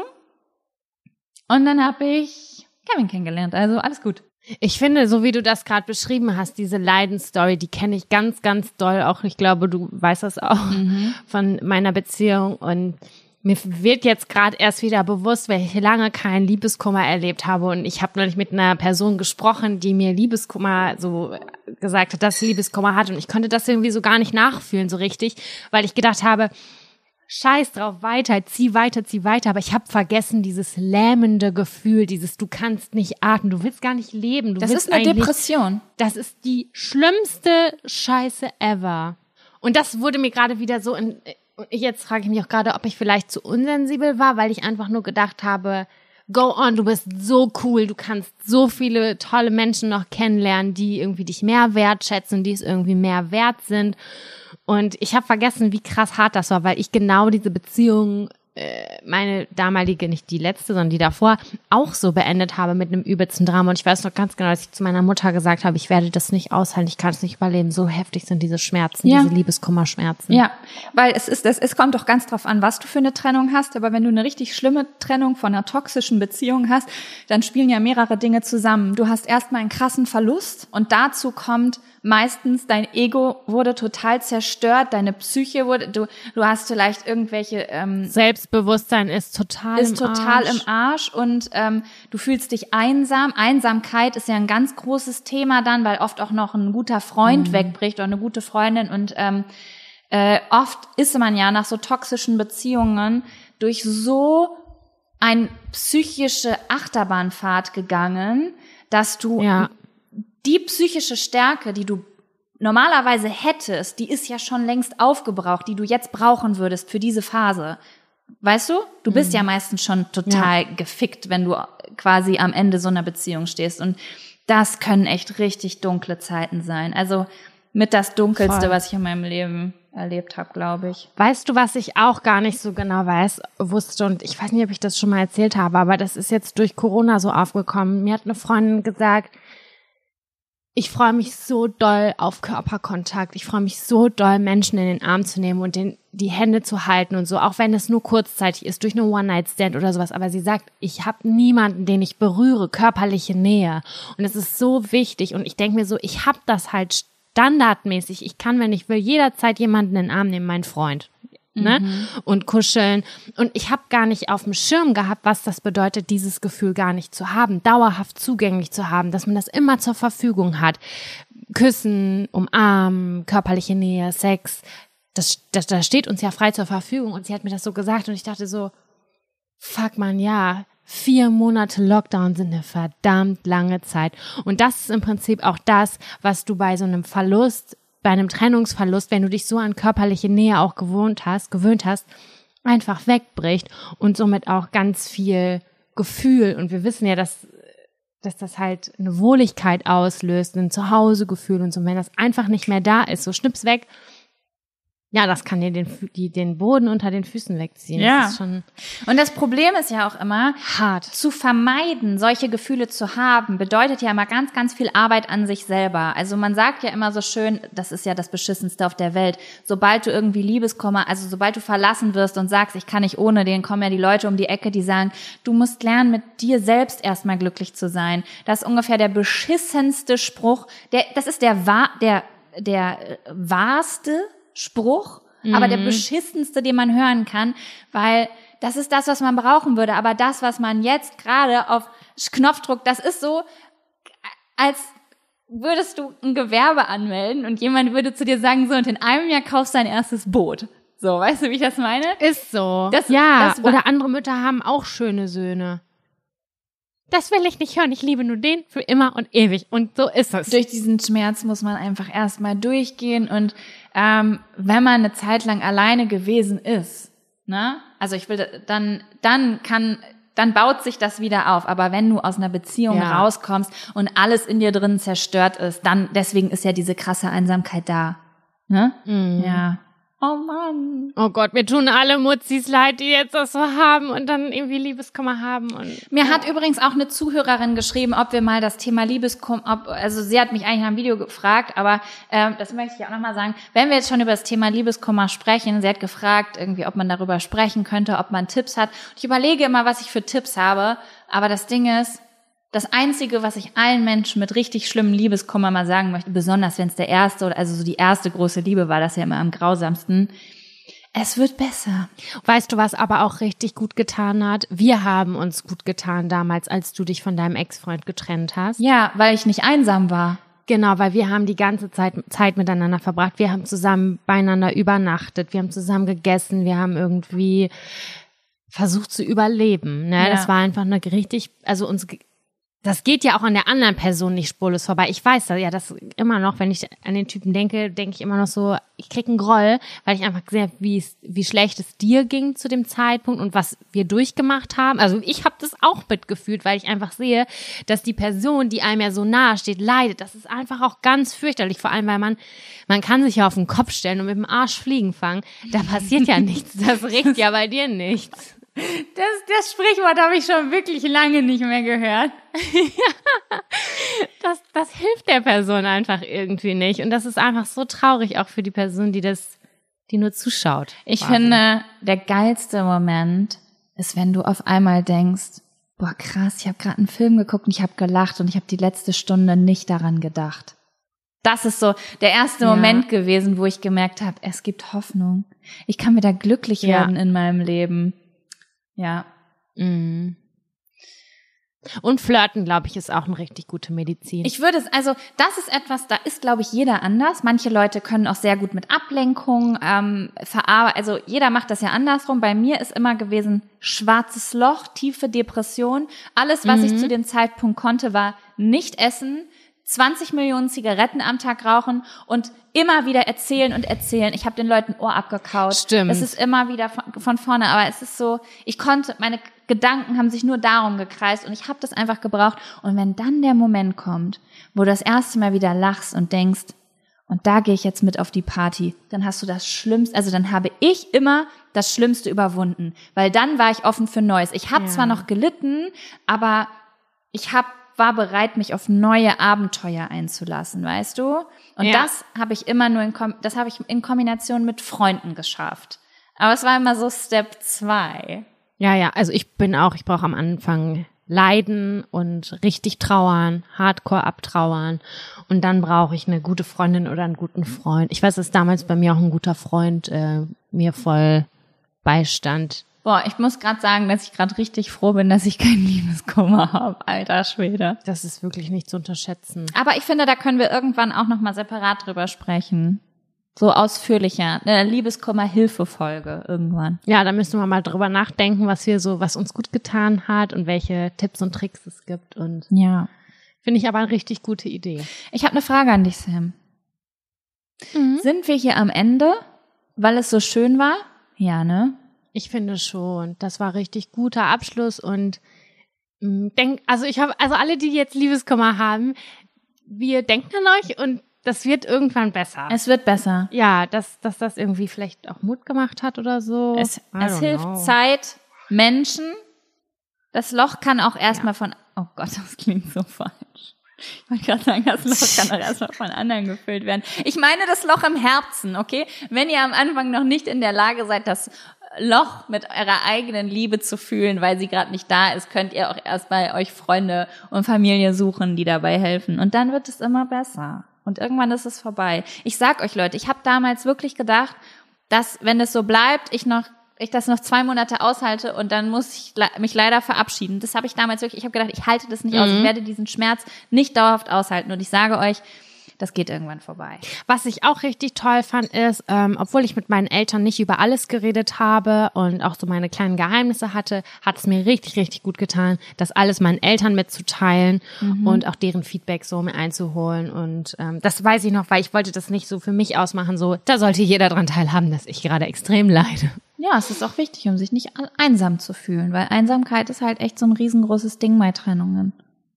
und dann habe ich Kevin kennengelernt. Also alles gut. Ich finde, so wie du das gerade beschrieben hast, diese Leidensstory, die kenne ich ganz, ganz doll. Auch ich glaube, du weißt das auch mhm. von meiner Beziehung. Und mir wird jetzt gerade erst wieder bewusst, weil ich lange keinen Liebeskummer erlebt habe. Und ich habe neulich mit einer Person gesprochen, die mir Liebeskummer so gesagt hat, dass sie Liebeskummer hat. Und ich konnte das irgendwie so gar nicht nachfühlen so richtig, weil ich gedacht habe, scheiß drauf, weiter, zieh weiter, zieh weiter. Aber ich habe vergessen, dieses lähmende Gefühl, dieses du kannst nicht atmen, du willst gar nicht leben. Du das willst ist eine Depression. Das ist die schlimmste Scheiße ever. Und das wurde mir gerade wieder so, in, jetzt frage ich mich auch gerade, ob ich vielleicht zu unsensibel war, weil ich einfach nur gedacht habe, go on, du bist so cool, du kannst so viele tolle Menschen noch kennenlernen, die irgendwie dich mehr wertschätzen, die es irgendwie mehr wert sind. Und ich habe vergessen, wie krass hart das war, weil ich genau diese Beziehung, äh, meine damalige, nicht die letzte, sondern die davor, auch so beendet habe mit einem übelsten Drama. Und ich weiß noch ganz genau, dass ich zu meiner Mutter gesagt habe, ich werde das nicht aushalten, ich kann es nicht überleben. So heftig sind diese Schmerzen, ja. diese Liebeskummerschmerzen. Ja, weil es ist, es, es kommt doch ganz drauf an, was du für eine Trennung hast. Aber wenn du eine richtig schlimme Trennung von einer toxischen Beziehung hast, dann spielen ja mehrere Dinge zusammen. Du hast erstmal einen krassen Verlust und dazu kommt meistens, dein Ego wurde total zerstört, deine Psyche wurde, du, du hast vielleicht irgendwelche, ähm, Selbstbewusstsein ist total ist im total Arsch. im Arsch und ähm, du fühlst dich einsam. Einsamkeit ist ja ein ganz großes Thema dann, weil oft auch noch ein guter Freund mhm. wegbricht oder eine gute Freundin und ähm, äh, oft ist man ja nach so toxischen Beziehungen durch so eine psychische Achterbahnfahrt gegangen, dass du ja. die psychische Stärke, die du normalerweise hättest, die ist ja schon längst aufgebraucht, die du jetzt brauchen würdest für diese Phase. Weißt du? Du bist mhm. ja meistens schon total ja. gefickt, wenn du quasi am Ende so einer Beziehung stehst. Und das können echt richtig dunkle Zeiten sein. Also mit das Dunkelste, Voll. was ich in meinem Leben erlebt habe, glaube ich. Weißt du, was ich auch gar nicht so genau weiß, wusste, und ich weiß nicht, ob ich das schon mal erzählt habe, aber das ist jetzt durch Corona so aufgekommen. Mir hat eine Freundin gesagt, ich freue mich so doll auf Körperkontakt. Ich freue mich so doll, Menschen in den Arm zu nehmen und den, die Hände zu halten und so, auch wenn es nur kurzzeitig ist, durch eine One-Night-Stand oder sowas. Aber sie sagt, ich habe niemanden, den ich berühre, körperliche Nähe. Und es ist so wichtig. Und ich denke mir so, ich habe das halt standardmäßig. Ich kann, wenn ich will, jederzeit jemanden in den Arm nehmen, mein Freund. Ne? Mhm. Und kuscheln. Und ich habe gar nicht auf dem Schirm gehabt, was das bedeutet, dieses Gefühl gar nicht zu haben, dauerhaft zugänglich zu haben, dass man das immer zur Verfügung hat. Küssen, umarmen, körperliche Nähe, Sex, das, das, das steht uns ja frei zur Verfügung. Und sie hat mir das so gesagt und ich dachte so, fuck man, ja, vier Monate Lockdown sind eine verdammt lange Zeit. Und das ist im Prinzip auch das, was du bei so einem Verlust bei einem Trennungsverlust, wenn du dich so an körperliche Nähe auch gewohnt hast, gewöhnt hast, einfach wegbricht und somit auch ganz viel Gefühl. Und wir wissen ja, dass, dass das halt eine Wohligkeit auslöst, ein Zuhausegefühl und so. Und wenn das einfach nicht mehr da ist, so schnips weg, ja, das kann dir den, die, den Boden unter den Füßen wegziehen. Ja. Das ist schon und das Problem ist ja auch immer, hart. Zu vermeiden, solche Gefühle zu haben, bedeutet ja immer ganz, ganz viel Arbeit an sich selber. Also man sagt ja immer so schön, das ist ja das Beschissenste auf der Welt, sobald du irgendwie Liebeskummer, also sobald du verlassen wirst und sagst, ich kann nicht ohne den, kommen ja die Leute um die Ecke, die sagen, du musst lernen, mit dir selbst erstmal glücklich zu sein. Das ist ungefähr der beschissenste Spruch, der, das ist der, wahr, der, der wahrste Spruch, mhm. aber der beschissenste, den man hören kann, weil das ist das, was man brauchen würde, aber das, was man jetzt gerade auf Knopfdruck, das ist so, als würdest du ein Gewerbe anmelden und jemand würde zu dir sagen, so, und in einem Jahr kaufst du dein erstes Boot. So, weißt du, wie ich das meine? Ist so. Das, ja, das war, oder andere Mütter haben auch schöne Söhne. Das will ich nicht hören. Ich liebe nur den für immer und ewig. Und so ist es. Durch diesen Schmerz muss man einfach erstmal durchgehen. Und ähm, wenn man eine Zeit lang alleine gewesen ist, ne, also ich will, dann, dann kann, dann baut sich das wieder auf. Aber wenn du aus einer Beziehung ja. rauskommst und alles in dir drin zerstört ist, dann, deswegen ist ja diese krasse Einsamkeit da. Ne? Mhm. Ja. Oh Mann. Oh Gott, mir tun alle Mutzis leid, die jetzt das so haben und dann irgendwie Liebeskummer haben. Und Mir oh. hat übrigens auch eine Zuhörerin geschrieben, ob wir mal das Thema Liebeskummer, ob, also sie hat mich eigentlich nach dem Video gefragt, aber ähm, das möchte ich auch nochmal sagen, wenn wir jetzt schon über das Thema Liebeskummer sprechen, sie hat gefragt, irgendwie, ob man darüber sprechen könnte, ob man Tipps hat. Ich überlege immer, was ich für Tipps habe, aber das Ding ist, das Einzige, was ich allen Menschen mit richtig schlimmem Liebeskummer mal sagen möchte, besonders wenn es der erste oder also so die erste große Liebe war, das ist ja immer am grausamsten, es wird besser. Weißt du, was aber auch richtig gut getan hat? Wir haben uns gut getan damals, als du dich von deinem Ex-Freund getrennt hast. Ja, weil ich nicht einsam war. Genau, weil wir haben die ganze Zeit Zeit miteinander verbracht. Wir haben zusammen beieinander übernachtet, wir haben zusammen gegessen, wir haben irgendwie versucht zu überleben. Ne? Ja. Das war einfach eine richtig, also uns das geht ja auch an der anderen Person nicht spurlos vorbei. Ich weiß das ja, das immer noch, wenn ich an den Typen denke, denke ich immer noch so, ich krieg einen Groll, weil ich einfach gesehen habe, wie es, wie schlecht es dir ging zu dem Zeitpunkt und was wir durchgemacht haben. Also ich habe das auch mitgefühlt, weil ich einfach sehe, dass die Person, die einem ja so nahe steht, leidet. Das ist einfach auch ganz fürchterlich, vor allem, weil man, man kann sich ja auf den Kopf stellen und mit dem Arsch fliegen fangen. Da passiert ja nichts, das regt ja bei dir nichts. Das, das Sprichwort habe ich schon wirklich lange nicht mehr gehört. Ja, das, das hilft der Person einfach irgendwie nicht. Und das ist einfach so traurig auch für die Person, die das, die nur zuschaut. Ich quasi. finde, der geilste Moment ist, wenn du auf einmal denkst, boah krass, ich habe gerade einen Film geguckt und ich habe gelacht und ich habe die letzte Stunde nicht daran gedacht. Das ist so der erste ja. Moment gewesen, wo ich gemerkt habe, es gibt Hoffnung. Ich kann wieder glücklich ja. werden in meinem Leben. Ja. Mhm. Und Flirten, glaube ich, ist auch eine richtig gute Medizin. Ich würde es, also das ist etwas, da ist, glaube ich, jeder anders. Manche Leute können auch sehr gut mit Ablenkung ähm, verarbeiten. Also jeder macht das ja andersrum. Bei mir ist immer gewesen schwarzes Loch, tiefe Depression. Alles, was mhm. ich zu dem Zeitpunkt konnte, war nicht essen, zwanzig Millionen Zigaretten am Tag rauchen und immer wieder erzählen und erzählen. Ich habe den Leuten Ohr abgekaut. Stimmt. Es ist immer wieder von, von vorne, aber es ist so, ich konnte, meine Gedanken haben sich nur darum gekreist und ich habe das einfach gebraucht. Und wenn dann der Moment kommt, wo du das erste Mal wieder lachst und denkst, und da gehe ich jetzt mit auf die Party, dann hast du das Schlimmste, also dann habe ich immer das Schlimmste überwunden, weil dann war ich offen für Neues. Ich habe ja. zwar noch gelitten, aber ich habe war bereit, mich auf neue Abenteuer einzulassen, weißt du? Und ja. das habe ich immer nur in Kom- das habe ich in Kombination mit Freunden geschafft. Aber es war immer so Step zwei. Ja, ja, also ich bin auch, ich brauche am Anfang leiden und richtig trauern, hardcore abtrauern und dann brauche ich eine gute Freundin oder einen guten Freund. Ich weiß, dass damals bei mir auch ein guter Freund äh, mir voll beistand. Boah, ich muss gerade sagen, dass ich gerade richtig froh bin, dass ich keinen Liebeskummer habe. Alter Schwede. Das ist wirklich nicht zu unterschätzen. Aber ich finde, da können wir irgendwann auch nochmal separat drüber sprechen. So ausführlicher. Eine Liebeskummer-Hilfe-Folge irgendwann. Ja, da müssen wir mal drüber nachdenken, was wir so, was uns gut getan hat und welche Tipps und Tricks es gibt. Und ja. Finde ich aber eine richtig gute Idee. Ich habe eine Frage an dich, Sam. Mhm. Sind wir hier am Ende, weil es so schön war? Ja, ne? Ich finde schon. Das war richtig guter Abschluss und mh, denk, also ich habe, also alle, die jetzt Liebeskummer haben, wir denken an euch und das wird irgendwann besser. Es wird besser. Ja, dass, dass das irgendwie vielleicht auch Mut gemacht hat oder so. Es, es hilft know. Zeit, Menschen. Das Loch kann auch erstmal ja. von, oh Gott, das klingt so falsch. Ich wollte gerade sagen, das Loch kann auch erstmal von anderen gefüllt werden. Ich meine das Loch im Herzen, okay? Wenn ihr am Anfang noch nicht in der Lage seid, das Loch mit eurer eigenen Liebe zu fühlen, weil sie gerade nicht da ist, könnt ihr auch erstmal euch Freunde und Familie suchen, die dabei helfen. Und dann wird es immer besser. Und irgendwann ist es vorbei. Ich sag euch, Leute, ich habe damals wirklich gedacht, dass, wenn es so bleibt, ich noch, ich das noch zwei Monate aushalte und dann muss ich le- mich leider verabschieden. Das habe ich damals wirklich, ich habe gedacht, ich halte das nicht mhm. aus. Ich werde diesen Schmerz nicht dauerhaft aushalten. Und ich sage euch, das geht irgendwann vorbei. Was ich auch richtig toll fand, ist, ähm, obwohl ich mit meinen Eltern nicht über alles geredet habe und auch so meine kleinen Geheimnisse hatte, hat es mir richtig, richtig gut getan, das alles meinen Eltern mitzuteilen mhm. und auch deren Feedback so mir einzuholen. Und ähm, das weiß ich noch, weil ich wollte das nicht so für mich ausmachen, so, da sollte jeder dran teilhaben, dass ich gerade extrem leide. Ja, es ist auch wichtig, um sich nicht einsam zu fühlen, weil Einsamkeit ist halt echt so ein riesengroßes Ding bei Trennungen.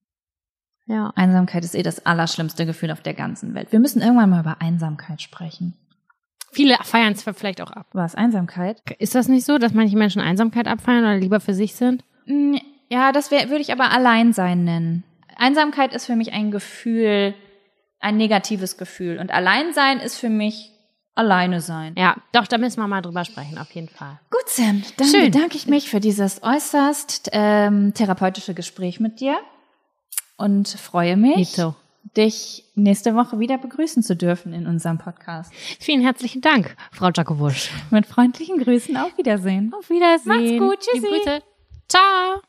Ja. Einsamkeit ist eh das allerschlimmste Gefühl auf der ganzen Welt. Wir müssen irgendwann mal über Einsamkeit sprechen. Viele feiern es vielleicht auch ab. Was, Einsamkeit? Ist das nicht so, dass manche Menschen Einsamkeit abfeiern oder lieber für sich sind? Ja, das wär, würde ich aber Alleinsein nennen. Einsamkeit ist für mich ein Gefühl, ein negatives Gefühl. Und Alleinsein ist für mich alleine sein. Ja, doch, da müssen wir mal drüber sprechen, auf jeden Fall. Gut, Sam, dann Schön. bedanke ich mich für dieses äußerst ähm, therapeutische Gespräch mit dir. Und freue mich, so. dich nächste Woche wieder begrüßen zu dürfen in unserem Podcast. Vielen herzlichen Dank, Frau Jakobusch. Mit freundlichen Grüßen, auf Wiedersehen. Auf Wiedersehen. Macht's gut, tschüssi. Liebe Grüße. Ciao.